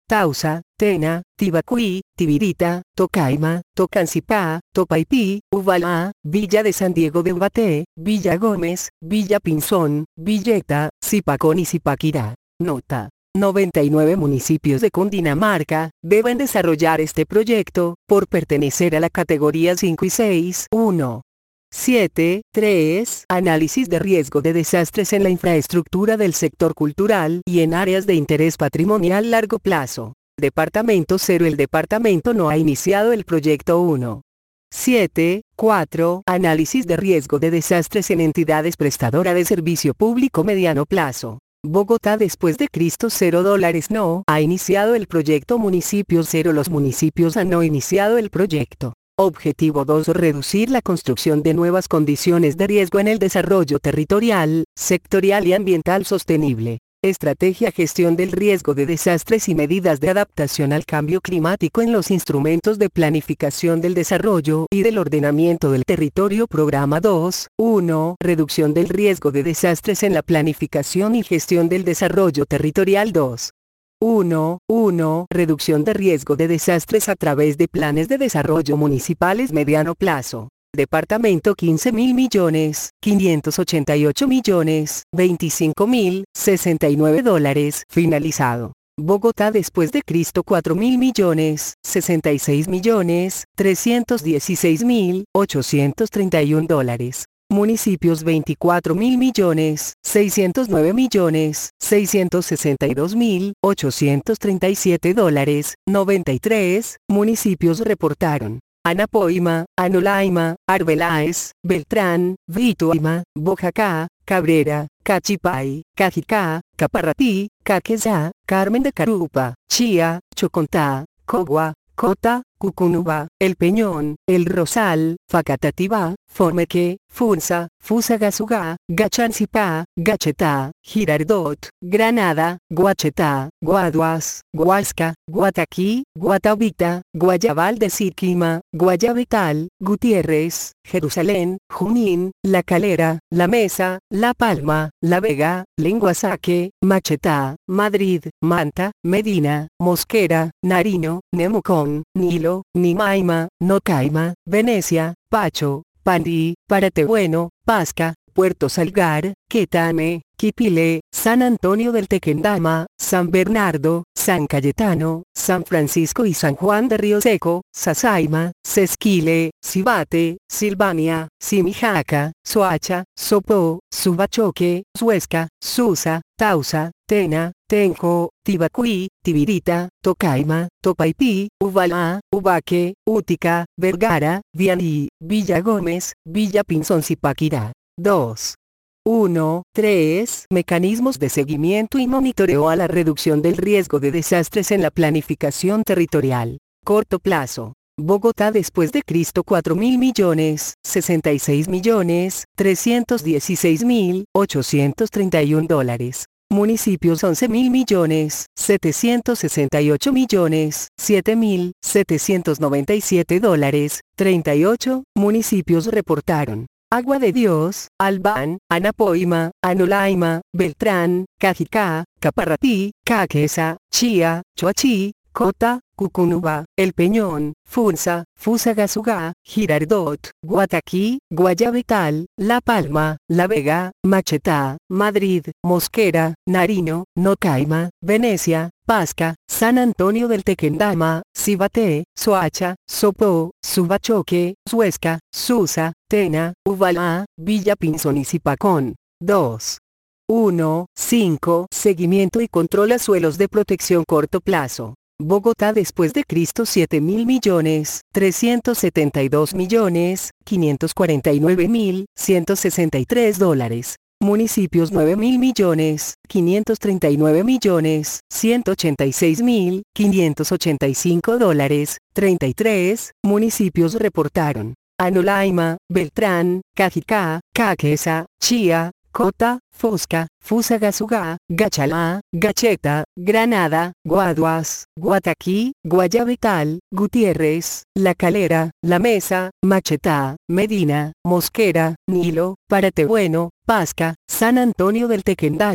S1: Tausa, Tena, Tibacuí, Tibirita, Tocaima, Tocancipá, Topaipí, Ubalá, Villa de San Diego de Ubaté, Villa Gómez, Villa Pinzón, Villeta, Zipacón y Zipaquirá. Nota. noventa y nueve municipios de Cundinamarca deben desarrollar este proyecto, por pertenecer a la categoría cinco y seis. uno. siete. tres. Análisis de riesgo de desastres en la infraestructura del sector cultural y en áreas de interés patrimonial largo plazo. Departamento cero. El departamento no ha iniciado el proyecto uno. siete. cuatro. Análisis de riesgo de desastres en entidades prestadoras de servicio público mediano plazo. Bogotá después de Cristo cero dólares no ha iniciado el proyecto. Municipio cero. Los municipios han no iniciado el proyecto. Objetivo dos. Reducir la construcción de nuevas condiciones de riesgo en el desarrollo territorial, sectorial y ambiental sostenible. Estrategia gestión del riesgo de desastres y medidas de adaptación al cambio climático en los instrumentos de planificación del desarrollo y del ordenamiento del territorio. Programa dos. uno. Reducción del riesgo de desastres en la planificación y gestión del desarrollo territorial. dos. uno. uno. Reducción de riesgo de desastres a través de planes de desarrollo municipales mediano plazo. Departamento quince mil millones, quinientos ochenta y ocho millones, veinticinco mil, sesenta y nueve dólares. Finalizado. Bogotá después de Cristo cuatro mil millones, sesenta y seis millones, trescientos dieciséis mil, ochocientos treinta y uno dólares. Municipios veinticuatro mil millones, seiscientos nueve millones, seiscientos sesenta y dos mil, ochocientos treinta y siete dólares. noventa y tres. Municipios reportaron. Anapoima, Anolaima, Arbeláez, Beltrán, Vituima, Bojacá, Cabrera, Cachipay, Cajicá, Caparratí, Caquezá, Carmen de Carupa, Chía, Chocontá, Cogua, Cota, Cucunuba, El Peñón, El Rosal, Facatativá, Formeque, Funza, Fusagasugá, Gachancipá, Gachetá, Girardot, Granada, Guachetá, Guaduas, Guasca, Guataquí, Guatavita, Guayabal de Siquima, Guayabetal, Gutiérrez, Jerusalén, Junín, La Calera, La Mesa, La Palma, La Vega, Lenguasaque, Machetá, Madrid, Manta, Medina, Mosquera, Nariño, Nemucón, Nilo, Nimaima, Nocaima, Venecia, Pacho, Pandí, Paratebueno, Pasca, Puerto Salgar, Quetame, Quipilé, San Antonio del Tequendama, San Bernardo, San Cayetano, San Francisco y San Juan de Río Seco, Sasaima, Sesquile, Cibate, Silvania, Simijaca, Soacha, Sopó, Subachoque, Suesca, Susa, Tausa, Tena, Tenjo, Tibacuí, Tibirita, Tocaima, Topaipí, Ubalá, Ubaque, Útica, Vergara, Vianí, Villa Gómez, Villa Pinzón Zipaquirá. dos. uno. tres. Mecanismos de seguimiento y monitoreo a la reducción del riesgo de desastres en la planificación territorial. Corto plazo. Bogotá después de Cristo cuatro mil millones, sesenta y seis millones, trescientos dieciséis mil, ochocientos treinta y uno dólares. Municipios once mil millones, setecientos sesenta y ocho millones, siete mil, setecientos noventa y siete dólares. treinta y ocho. Municipios reportaron. Agua de Dios, Albán, Anapoima, Anolaima, Beltrán, Cajicá, Caparratí, Caqueza, Chía, Choachí, Cota, Cucunuba, El Peñón, Funza, Fusagasugá, Girardot, Guataquí, Guayabetal, La Palma, La Vega, Machetá, Madrid, Mosquera, Nariño, Nocaima, Venecia, Pasca, San Antonio del Tequendama, Cibate, Soacha, Sopó, Subachoque, Suesca, Susa, Tena, Ubalá, Villa Pinzón y Zipacón. dos. uno. cinco. Seguimiento y control a suelos de protección corto plazo. Bogotá después de Cristo siete mil millones, trescientos setenta y dos millones, quinientos cuarenta y nueve mil, ciento sesenta y tres dólares. Municipios nueve mil millones, quinientos treinta y nueve millones, ciento ochenta y seis mil, quinientos ochenta y cinco dólares. treinta y tres. Municipios reportaron. Anolaima, Beltrán, Cajicá, Caqueza, Chía, Cota, Fosca, Fusagasugá, Gachalá, Gacheta, Granada, Guaduas, Guataquí, Guayabetal, Gutiérrez, La Calera, La Mesa, Machetá, Medina, Mosquera, Nilo, Paratebueno, Pasca, San Antonio del Tequendama,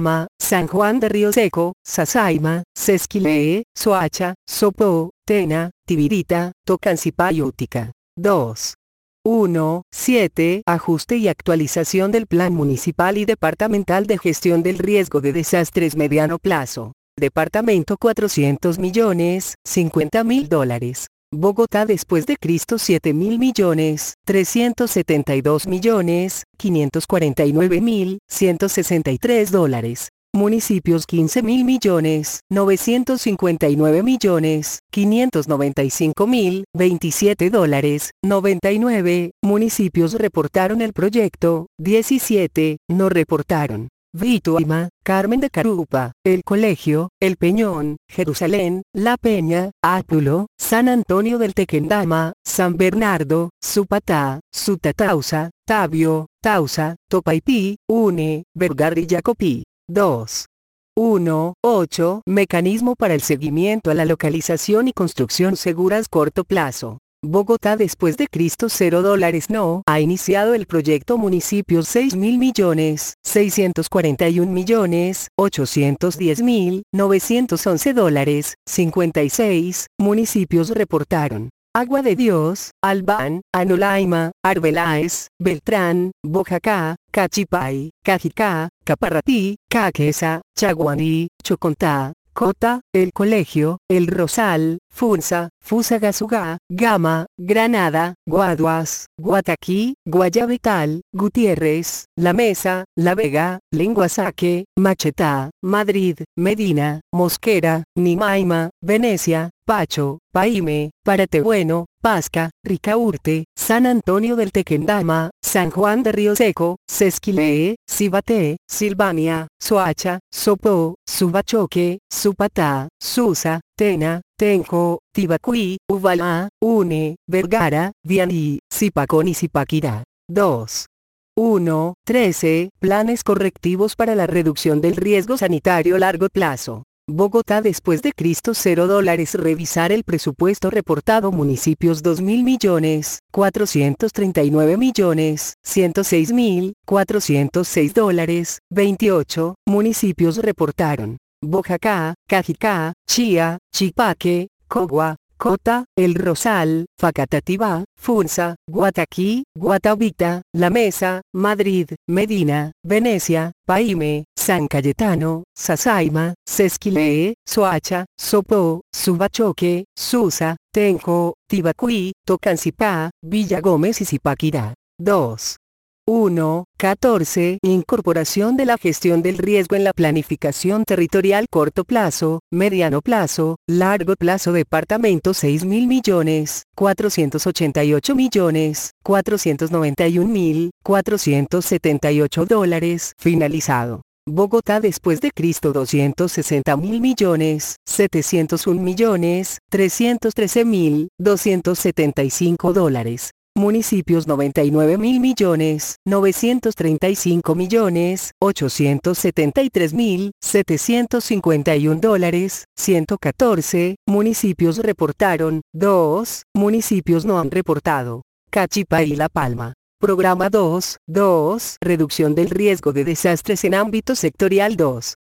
S1: San Juan de Río Seco, Sasaima, Sesquilee, Soacha, Sopó, Tena, Tibirita, Tocancipá y Útica. dos. uno. siete. Ajuste y actualización del Plan Municipal y Departamental de Gestión del Riesgo de Desastres Mediano Plazo. Departamento cuatrocientos millones, cincuenta mil dólares. Bogotá después de Cristo siete mil millones, trescientos setenta y dos millones, quinientos cuarenta y nueve mil, ciento sesenta y tres dólares. Municipios quince mil millones, novecientos cincuenta y nueve millones, quinientos noventa y cinco mil, veintisiete dólares, noventa y nueve. Municipios reportaron el proyecto, diecisiete, no reportaron. Vituima, Carmen de Carupa, El Colegio, El Peñón, Jerusalén, La Peña, Ápulo, San Antonio del Tequendama, San Bernardo, Supatá, Sutatausa, Tabio, Tausa, Topaipí, Une, Vergara y Jacopí. dos. uno. ocho. Mecanismo para el seguimiento a la localización y construcción seguras corto plazo. Bogotá después de Cristo cero dólares no ha iniciado el proyecto municipios seis mil millones, seiscientos cuarenta y un millones, ochocientos diez mil, novecientos once dólares, cincuenta y seis, municipios reportaron. Agua de Dios, Albán, Anolaima, Arbeláez, Beltrán, Bojacá, Cachipay, Cajicá, Caparratí, Caquesa, Chaguaní, Chocontá, Cota, El Colegio, El Rosal, Funza, Fusagasugá, Gama, Granada, Guaduas, Guataquí, Guayabetal, Gutiérrez, La Mesa, La Vega, Lenguasaque, Machetá, Madrid, Medina, Mosquera, Nimaima, Venecia, Pacho, Paime, Paratebueno, Pasca, Ricaurte, San Antonio del Tequendama, San Juan de Río Seco, Sesquilee, Cibaté, Silvania, Soacha, Sopó, Subachoque, Supatá, Susa, Tena, Tenjo, Tibacuí, Ubalá, Une, Vergara, Vianí, Zipacón y Zipaquirá. dos. uno. trece. Planes correctivos para la reducción del riesgo sanitario a largo plazo. Bogotá después de Cristo cero dólares. Revisar el presupuesto reportado. Municipios dos mil millones, cuatrocientos treinta y nueve millones, ciento seis mil, cuatrocientos seis dólares, veintiocho, municipios reportaron. Bojacá, Cajicá, Chía, Chipaque, Cogua, Cota, El Rosal, Facatativá, Funza, Guataquí, Guatavita, La Mesa, Madrid, Medina, Venecia, Paime, San Cayetano, Sasaima, Sesquilee, Soacha, Sopó, Subachoque, Susa, Tenjo, Tibacuí, Tocancipá, Villa Gómez y Zipaquirá. dos. uno. catorce. Incorporación de la gestión del riesgo en la planificación territorial corto plazo, mediano plazo, largo plazo. Departamento seis mil millones, cuatrocientos ochenta y ocho millones, cuatrocientos noventa y un mil, cuatrocientos setenta y ocho dólares. Finalizado. Bogotá después de Cristo doscientos sesenta mil millones, setecientos un millones, trescientos trece mil, doscientos setenta y cinco dólares. Municipios noventa y nueve mil millones, novecientos treinta y cinco millones, ochocientos setenta y tres mil, setecientos cincuenta y un dólares, ciento catorce, municipios reportaron, dos, municipios no han reportado. Cachipá y La Palma. Programa dos, dos, reducción del riesgo de desastres en ámbito sectorial dos.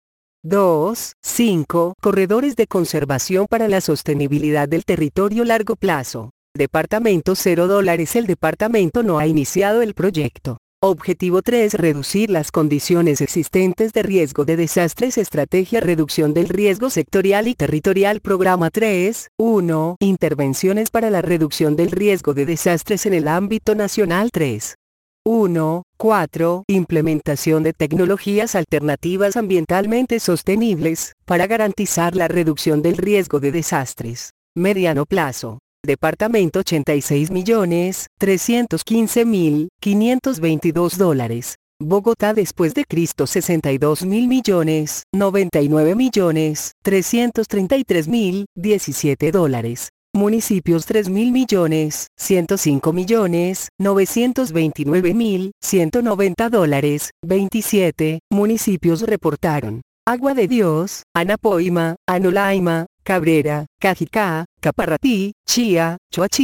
S1: dos. cinco. Corredores de conservación para la sostenibilidad del territorio largo plazo. Departamento cero dólares. El departamento no ha iniciado el proyecto. Objetivo tres. Reducir las condiciones existentes de riesgo de desastres. Estrategia reducción del riesgo sectorial y territorial. Programa tres. uno. Intervenciones para la reducción del riesgo de desastres en el ámbito nacional. tres. uno. cuatro. Implementación de tecnologías alternativas ambientalmente sostenibles, para garantizar la reducción del riesgo de desastres. Mediano plazo. Departamento ochenta y seis millones, trescientos quince mil, quinientos veintidós dólares. Bogotá después de Cristo sesenta y dos mil millones, noventa y nueve millones, trescientos treinta y tres mil, diecisiete dólares. Municipios tres mil millones, ciento cinco millones, novecientos veintinueve mil, ciento noventa dólares, veintisiete, municipios reportaron. Agua de Dios, Anapoima, Anolaima, Cabrera, Cajicá, Caparratí, Chía, Choachí,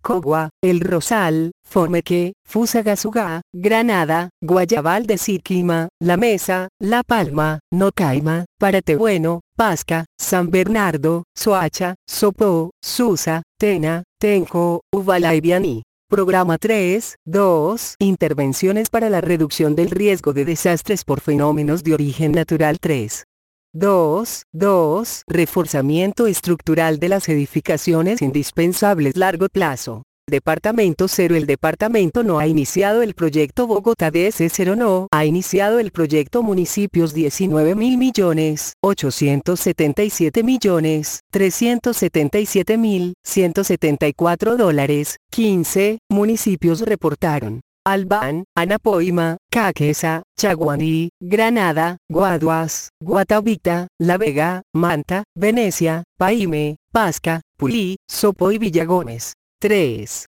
S1: Cogua, El Rosal, Formeque, Fusagasugá, Granada, Guayabal de Siquima, La Mesa, La Palma, Nocaima, Paratebueno, Pasca, San Bernardo, Soacha, Sopó, Susa, Tena, Tenjo, Ubalá y Vianí. Programa tres, dos. Intervenciones para la reducción del riesgo de desastres por fenómenos de origen natural tres. dos. dos. Reforzamiento estructural de las edificaciones indispensables largo plazo. Departamento cero. El departamento no ha iniciado el proyecto Bogotá D S cero. No ha iniciado el proyecto Municipios diecinueve mil millones, ochocientos setenta y siete millones, trescientos setenta y siete mil, ciento setenta y cuatro dólares. quince. Municipios reportaron: Albán, Anapoima, Caquesa, Chaguaní, Granada, Guaduas, Guatavita, La Vega, Manta, Venecia, Paime, Pasca, Pulí, Sopó y Villagómez. tres.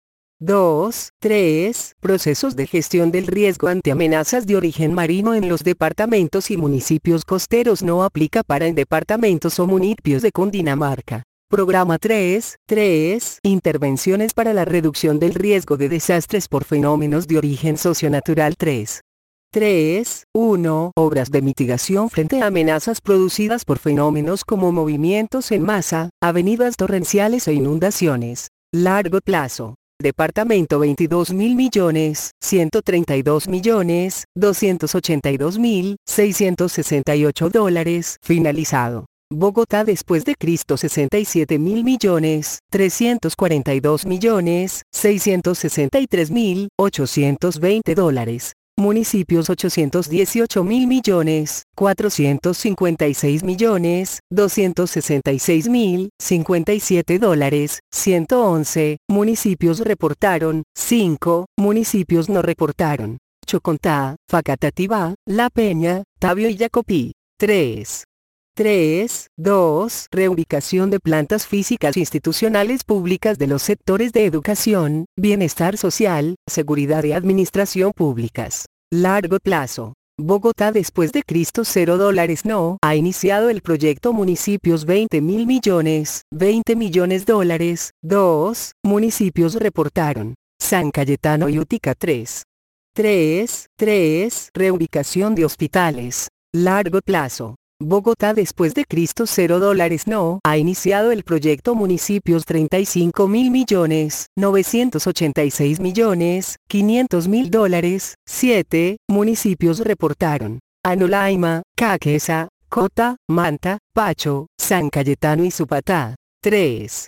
S1: dos. tres. Procesos de gestión del riesgo ante amenazas de origen marino en los departamentos y municipios costeros no aplica para en departamentos o municipios de Cundinamarca. Programa tres. tres. Intervenciones para la reducción del riesgo de desastres por fenómenos de origen socionatural tres. tres. uno. Obras de mitigación frente a amenazas producidas por fenómenos como movimientos en masa, avenidas torrenciales e inundaciones. Largo plazo. Departamento veintidós mil millones, ciento treinta y dos millones, doscientos ochenta y dos mil, seiscientos sesenta y ocho dólares. Finalizado. Bogotá después de Cristo sesenta y siete mil millones, trescientos cuarenta y dos millones, seiscientos sesenta y tres mil, ochocientos veinte dólares. Municipios ochocientos dieciocho mil millones, cuatrocientos cincuenta y seis millones, doscientos sesenta y seis mil, cincuenta y siete dólares. ciento once. Municipios reportaron. cinco. Municipios no reportaron: Chocontá, Facatativá, La Peña, Tabio y Jacopí. tres. tres. dos. Reubicación de plantas físicas institucionales públicas de los sectores de educación, bienestar social, seguridad y administración públicas. Largo plazo. Bogotá después de Cristo cero dólares. No ha iniciado el proyecto Municipios veinte mil millones, veinte millones dólares. dos. Municipios reportaron: San Cayetano y Útica tres. tres. tres. Reubicación de hospitales. Largo plazo. Bogotá después de Cristo cero dólares. No ha iniciado el proyecto Municipios treinta y cinco mil millones, novecientos ochenta y seis millones, quinientos mil dólares. siete. Municipios reportaron: Anolaima, Caquesa, Cota, Manta, Pacho, San Cayetano y Supatá. tres.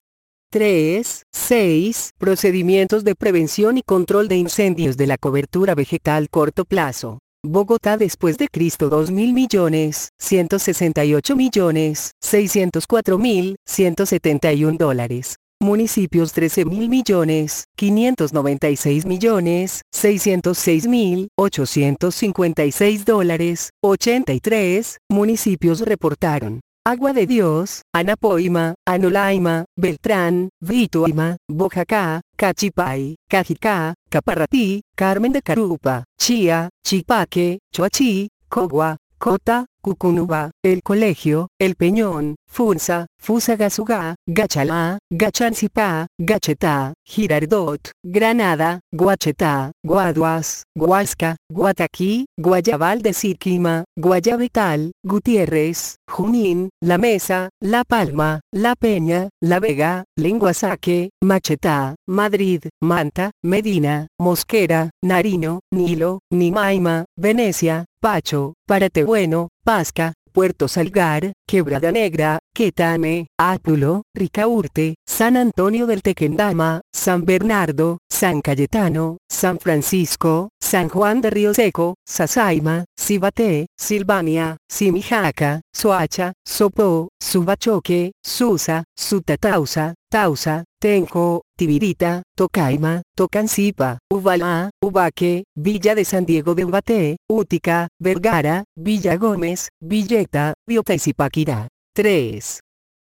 S1: tres. seis. Procedimientos de prevención y control de incendios de la cobertura vegetal corto plazo. Bogotá después de Cristo dos mil millones, ciento sesenta y ocho millones, seiscientos cuatro mil, ciento setenta y uno dólares. Municipios trece mil millones, quinientos noventa y seis millones, seiscientos seis mil, ochocientos cincuenta y seis dólares. ochenta y tres. Municipios reportaron: Agua de Dios, Anapoima, Anolaima, Beltrán, Vituima, Bojacá, Cachipay, Cajicá, Caparratí, Carmen de Carupa, Chía, Chipaque, Choachí, Cogua, Cota, Cucunubá, El Colegio, El Peñón, Funza, Fusagasugá, Gachalá, Gachancipá, Gachetá, Girardot, Granada, Guachetá, Guaduas, Guasca, Guataquí, Guayabal de Siquima, Guayabetal, Gutiérrez, Junín, La Mesa, La Palma, La Peña, La Vega, Lenguasaque, Machetá, Madrid, Manta, Medina, Mosquera, Nariño, Nilo, Nimaima, Venecia, Pacho, Paratebueno, Pasca, Puerto Salgar, Quebrada Negra, Quetame, Ápulo, Ricaurte, San Antonio del Tequendama, San Bernardo, San Cayetano, San Francisco, San Juan de Río Seco, Sasaima, Cibaté, Silvania, Simijaca, Soacha, Sopó, Subachoque, Susa, Sutatausa, Tausa, Tenjo, Tibirita, Tocaima, Tocancipa, Ubalá, Ubaque, Villa de San Diego de Ubaté, Útica, Vergara, Villa Gómez, Villeta, Biota y Zipaquirá. tres.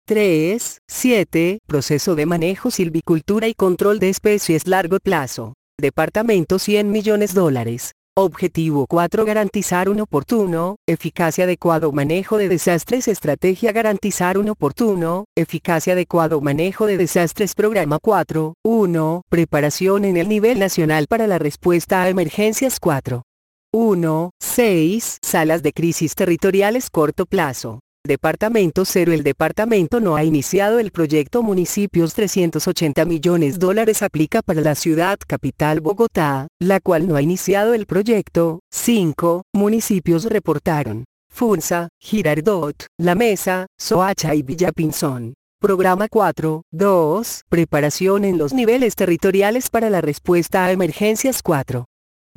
S1: tres. siete. Proceso de manejo silvicultura y control de especies largo plazo. Departamento cien millones dólares. Objetivo cuatro. Garantizar un oportuno, eficaz y adecuado manejo de desastres. Estrategia. Garantizar un oportuno, eficaz y adecuado manejo de desastres. Programa cuatro. uno. Preparación en el nivel nacional para la respuesta a emergencias. cuatro. uno. seis. Salas de crisis territoriales corto plazo. Departamento cero. El departamento no ha iniciado el proyecto Municipios. Trescientos ochenta millones dólares aplica para la ciudad capital Bogotá, la cual no ha iniciado el proyecto. cinco. Municipios reportaron: Funza, Girardot, La Mesa, Soacha y Villapinzón. Programa cuatro. dos. Preparación en los niveles territoriales para la respuesta a emergencias. cuatro.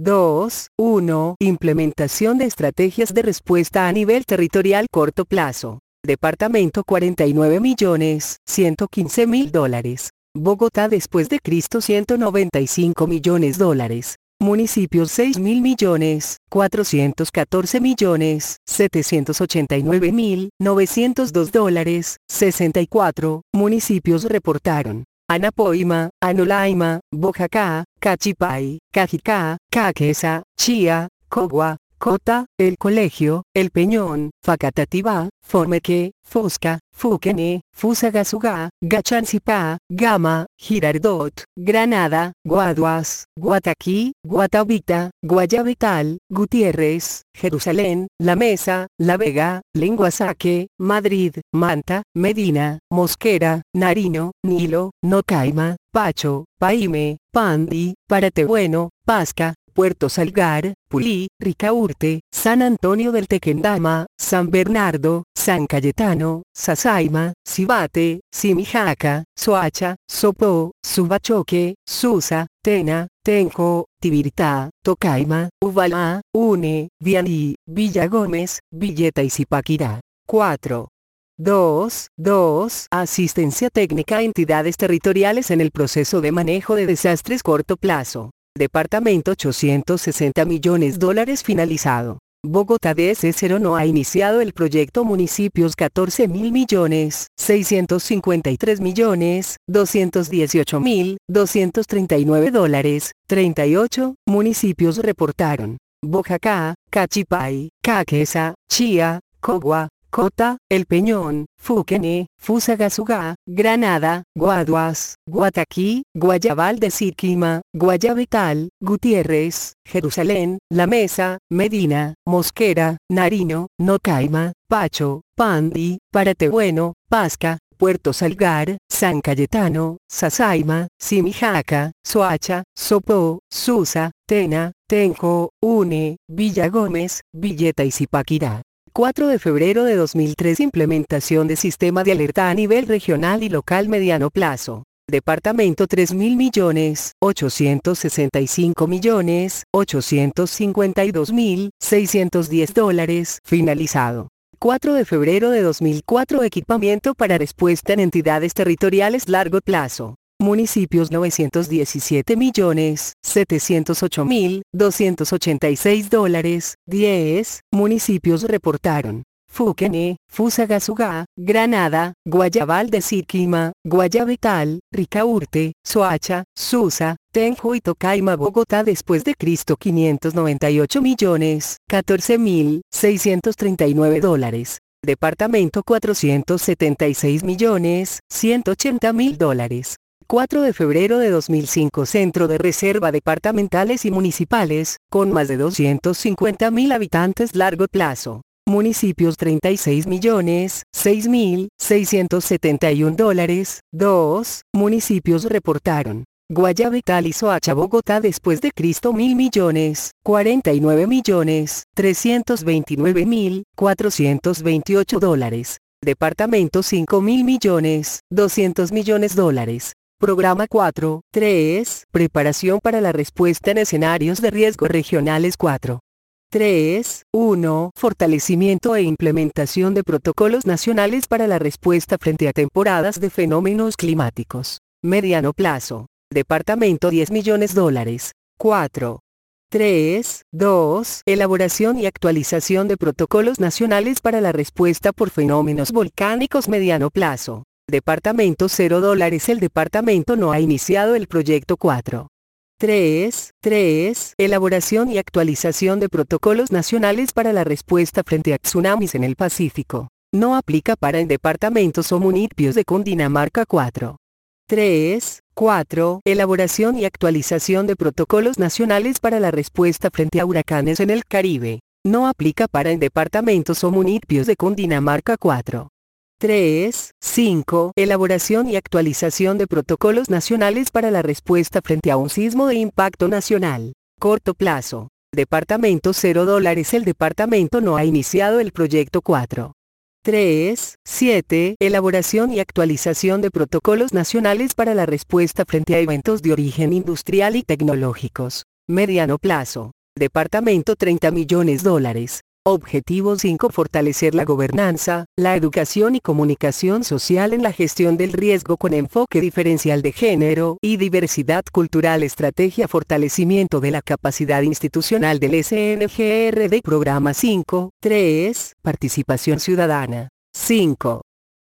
S1: dos. uno. Implementación de estrategias de respuesta a nivel territorial corto plazo. Departamento cuarenta y nueve millones ciento quince mil dólares. Bogotá después de Cristo ciento noventa y cinco millones dólares. Municipios seis mil millones cuatrocientos catorce millones setecientos ochenta y nueve mil novecientos dos dólares. sesenta y cuatro. Municipios reportaron: Anapoima, Anolaima, Bojacá, Cachipay, Cajicá, Caquesa, Chía, Cogua, Cota, El Colegio, El Peñón, Facatativá, Formeque, Fosca, Fuquené, Fusagasugá, Gachancipá, Gama, Girardot, Granada, Guaduas, Guataquí, Guatavita, Guayabetal, Gutiérrez, Jerusalén, La Mesa, La Vega, Lenguasaque, Madrid, Manta, Medina, Mosquera, Nariño, Nilo, Nocaima, Pacho, Paime, Pandi, Paratebueno, Pasca, Puerto Salgar, Pulí, Ricaurte, San Antonio del Tequendama, San Bernardo, San Cayetano, Sasaima, Cibate, Simijaca, Soacha, Sopó, Subachoque, Susa, Tena, Tenjo, Tibiritá, Tocaima, Ubalá, Une, Vianí, Villa Gómez, Villeta y Zipaquirá. cuatro. dos. dos. Asistencia técnica a entidades territoriales en el proceso de manejo de desastres corto plazo. Departamento ochocientos sesenta millones dólares finalizado. Bogotá D S cero no ha iniciado el proyecto Municipios catorce mil millones seiscientos cincuenta y tres millones doscientos dieciocho mil doscientos treinta y nueve dólares. treinta y ocho. Municipios reportaron: Bojacá, Cachipay, Caquesa, Chía, Cogua, Cota, El Peñón, Fuquené, Fusagasugá, Granada, Guaduas, Guataquí, Guayabal de Siquima, Guayabetal, Gutiérrez, Jerusalén, La Mesa, Medina, Mosquera, Nariño, Nocaima, Pacho, Pandi, Paratebueno, Pasca, Puerto Salgar, San Cayetano, Sasaima, Simijaca, Soacha, Sopó, Susa, Tena, Tenjo, Une, Villa Gómez, Villeta y Zipaquirá. cuatro de febrero de dos mil tres. Implementación de sistema de alerta a nivel regional y local mediano plazo. Departamento tres mil millones ochocientos sesenta y cinco millones ochocientos cincuenta y dos mil seiscientos diez dólares. Finalizado. cuatro de febrero de dos mil cuatro. Equipamiento para respuesta en entidades territoriales largo plazo. Municipios novecientos diecisiete millones setecientos ocho mil doscientos ochenta y seis dólares. diez. Municipios reportaron: Fuquené, Fusagasugá, Granada, Guayabal de Siquima, Guayabetal, Ricaurte, Soacha, Susa, Tenjo y Tocaima. Bogotá después de Cristo quinientos noventa y ocho millones catorce mil seiscientos treinta y nueve dólares. Departamento cuatrocientos setenta y seis millones ciento ochenta mil dólares. cuatro de febrero de dos mil cinco. Centro de Reserva Departamentales y Municipales, con más de doscientos cincuenta mil habitantes largo plazo. Municipios treinta y seis millones seis mil seiscientos setenta y uno dólares. dos. Municipios reportaron: Guayabetal y Soacha. Bogotá después de Cristo mil millones cuarenta y nueve millones trescientos veintinueve mil cuatrocientos veintiocho dólares. Departamento cinco mil millones doscientos millones dólares. Programa cuatro. tres. Preparación para la respuesta en escenarios de riesgo regionales. cuatro. tres. uno. Fortalecimiento e implementación de protocolos nacionales para la respuesta frente a temporadas de fenómenos climáticos. Mediano plazo. Departamento diez millones dólares. cuatro. tres. dos. Elaboración y actualización de protocolos nacionales para la respuesta por fenómenos volcánicos. Mediano plazo. Departamento cero dólares. El departamento no ha iniciado el proyecto cuatro. tres. tres. Elaboración y actualización de protocolos nacionales para la respuesta frente a tsunamis en el Pacífico. No aplica para en departamentos o municipios de Cundinamarca. cuatro. tres. cuatro. Elaboración y actualización de protocolos nacionales para la respuesta frente a huracanes en el Caribe. No aplica para en departamentos o municipios de Cundinamarca. cuatro. tres. cinco. Elaboración y actualización de protocolos nacionales para la respuesta frente a un sismo de impacto nacional. Corto plazo. Departamento cero dólares. El departamento no ha iniciado el proyecto. cuatro. tres. siete. Elaboración y actualización de protocolos nacionales para la respuesta frente a eventos de origen industrial y tecnológicos. Mediano plazo. Departamento treinta millones dólares. Objetivo cinco. Fortalecer la gobernanza, la educación y comunicación social en la gestión del riesgo con enfoque diferencial de género y diversidad cultural. Estrategia. Fortalecimiento de la capacidad institucional del S N G R D. Programa cinco. tres. Participación ciudadana. cinco.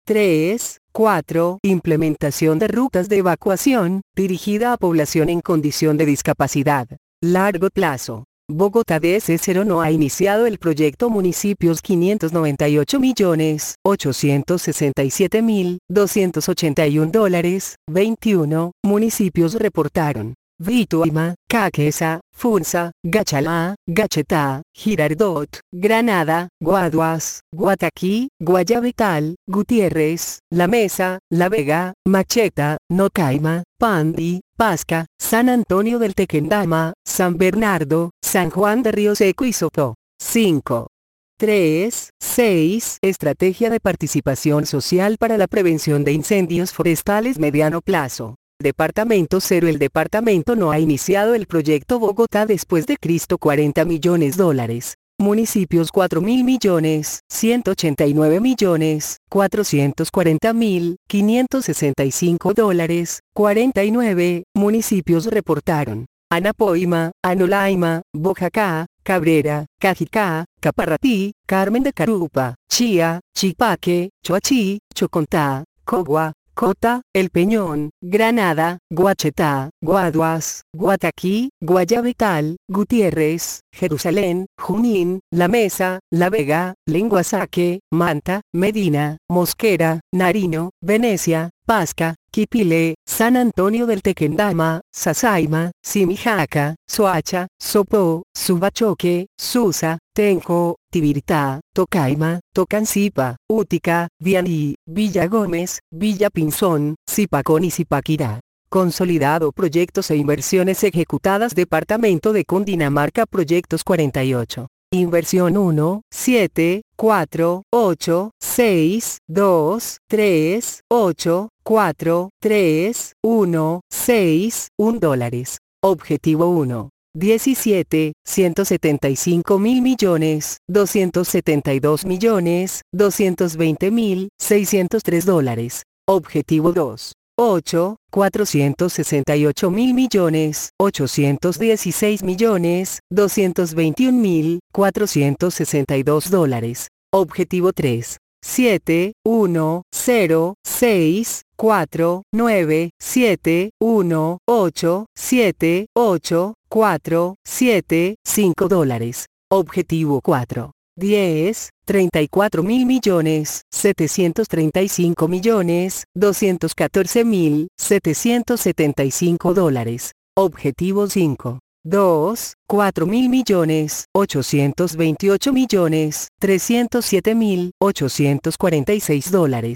S1: tres. cuatro. Implementación de rutas de evacuación, dirigida a población en condición de discapacidad. Largo plazo. Bogotá D S cero no ha iniciado el proyecto. Municipios quinientos noventa y ocho millones ochocientos sesenta y siete mil doscientos ochenta y un dólares. veintiuno municipios reportaron: Vituima, Caquesa, Funza, Gachalá, Gachetá, Girardot, Granada, Guaduas, Guataquí, Guayabetal, Gutiérrez, La Mesa, La Vega, Macheta, Nocaima, Pandi, Pasca, San Antonio del Tequendama, San Bernardo, San Juan de Río Seco y Sopó. cinco. tres. seis. Estrategia de participación social para la prevención de incendios forestales. Mediano plazo. Departamento cero. El departamento no ha iniciado el proyecto Bogotá después de Cristo. cuarenta millones dólares. Municipios cuatro mil millones, ciento ochenta y nueve millones, cuatrocientos cuarenta mil, quinientos sesenta y cinco dólares. cuarenta y nueve municipios reportaron: Anapoima, Anolaima, Bojacá, Cabrera, Cajicá, Caparratí, Carmen de Carupa, Chía, Chipaque, Choachí, Chocontá, Cogua, Cota, El Peñón, Granada, Guachetá, Guaduas, Guataquí, Guayabetal, Gutiérrez, Jerusalén, Junín, La Mesa, La Vega, Lenguasaque, Manta, Medina, Mosquera, Nariño, Venecia, Pasca, Quipile, San Antonio del Tequendama, Sasaima, Simijaca, Soacha, Sopó, Subachoque, Susa, Tenjo, Tibirtá, Tocaima, Tocancipá, Útica, Vianí, Villa Gómez, Villa Pinzón, Zipacón y Zipaquirá. Consolidado. Proyectos e inversiones ejecutadas. Departamento de Cundinamarca. Proyectos cuarenta y ocho. Inversión uno, siete, cuatro, ocho, seis, dos, tres, ocho, cuatro, tres, uno, seis, uno dólares. Objetivo uno. diecisiete, ciento setenta y cinco mil millones, doscientos setenta y dos millones, doscientos veinte mil, seiscientos tres dólares. Objetivo dos. ocho, cuatrocientos sesenta y ocho mil millones, ochocientos dieciséis millones, doscientos veintiún mil, cuatrocientos sesenta y dos dólares. Objetivo tres. siete, uno, cero, seis, cuatro, nueve, siete, uno, ocho, siete, ocho, cuatro, siete, cinco dólares. Objetivo cuatro. diez, treinta y cuatro mil millones, setecientos treinta y cinco millones, doscientos catorce mil, setecientos setenta y cinco dólares. Objetivo cinco. dos, cuatro mil millones, ochocientos veintiocho millones, trescientos siete mil, ochocientos cuarenta y seis dólares.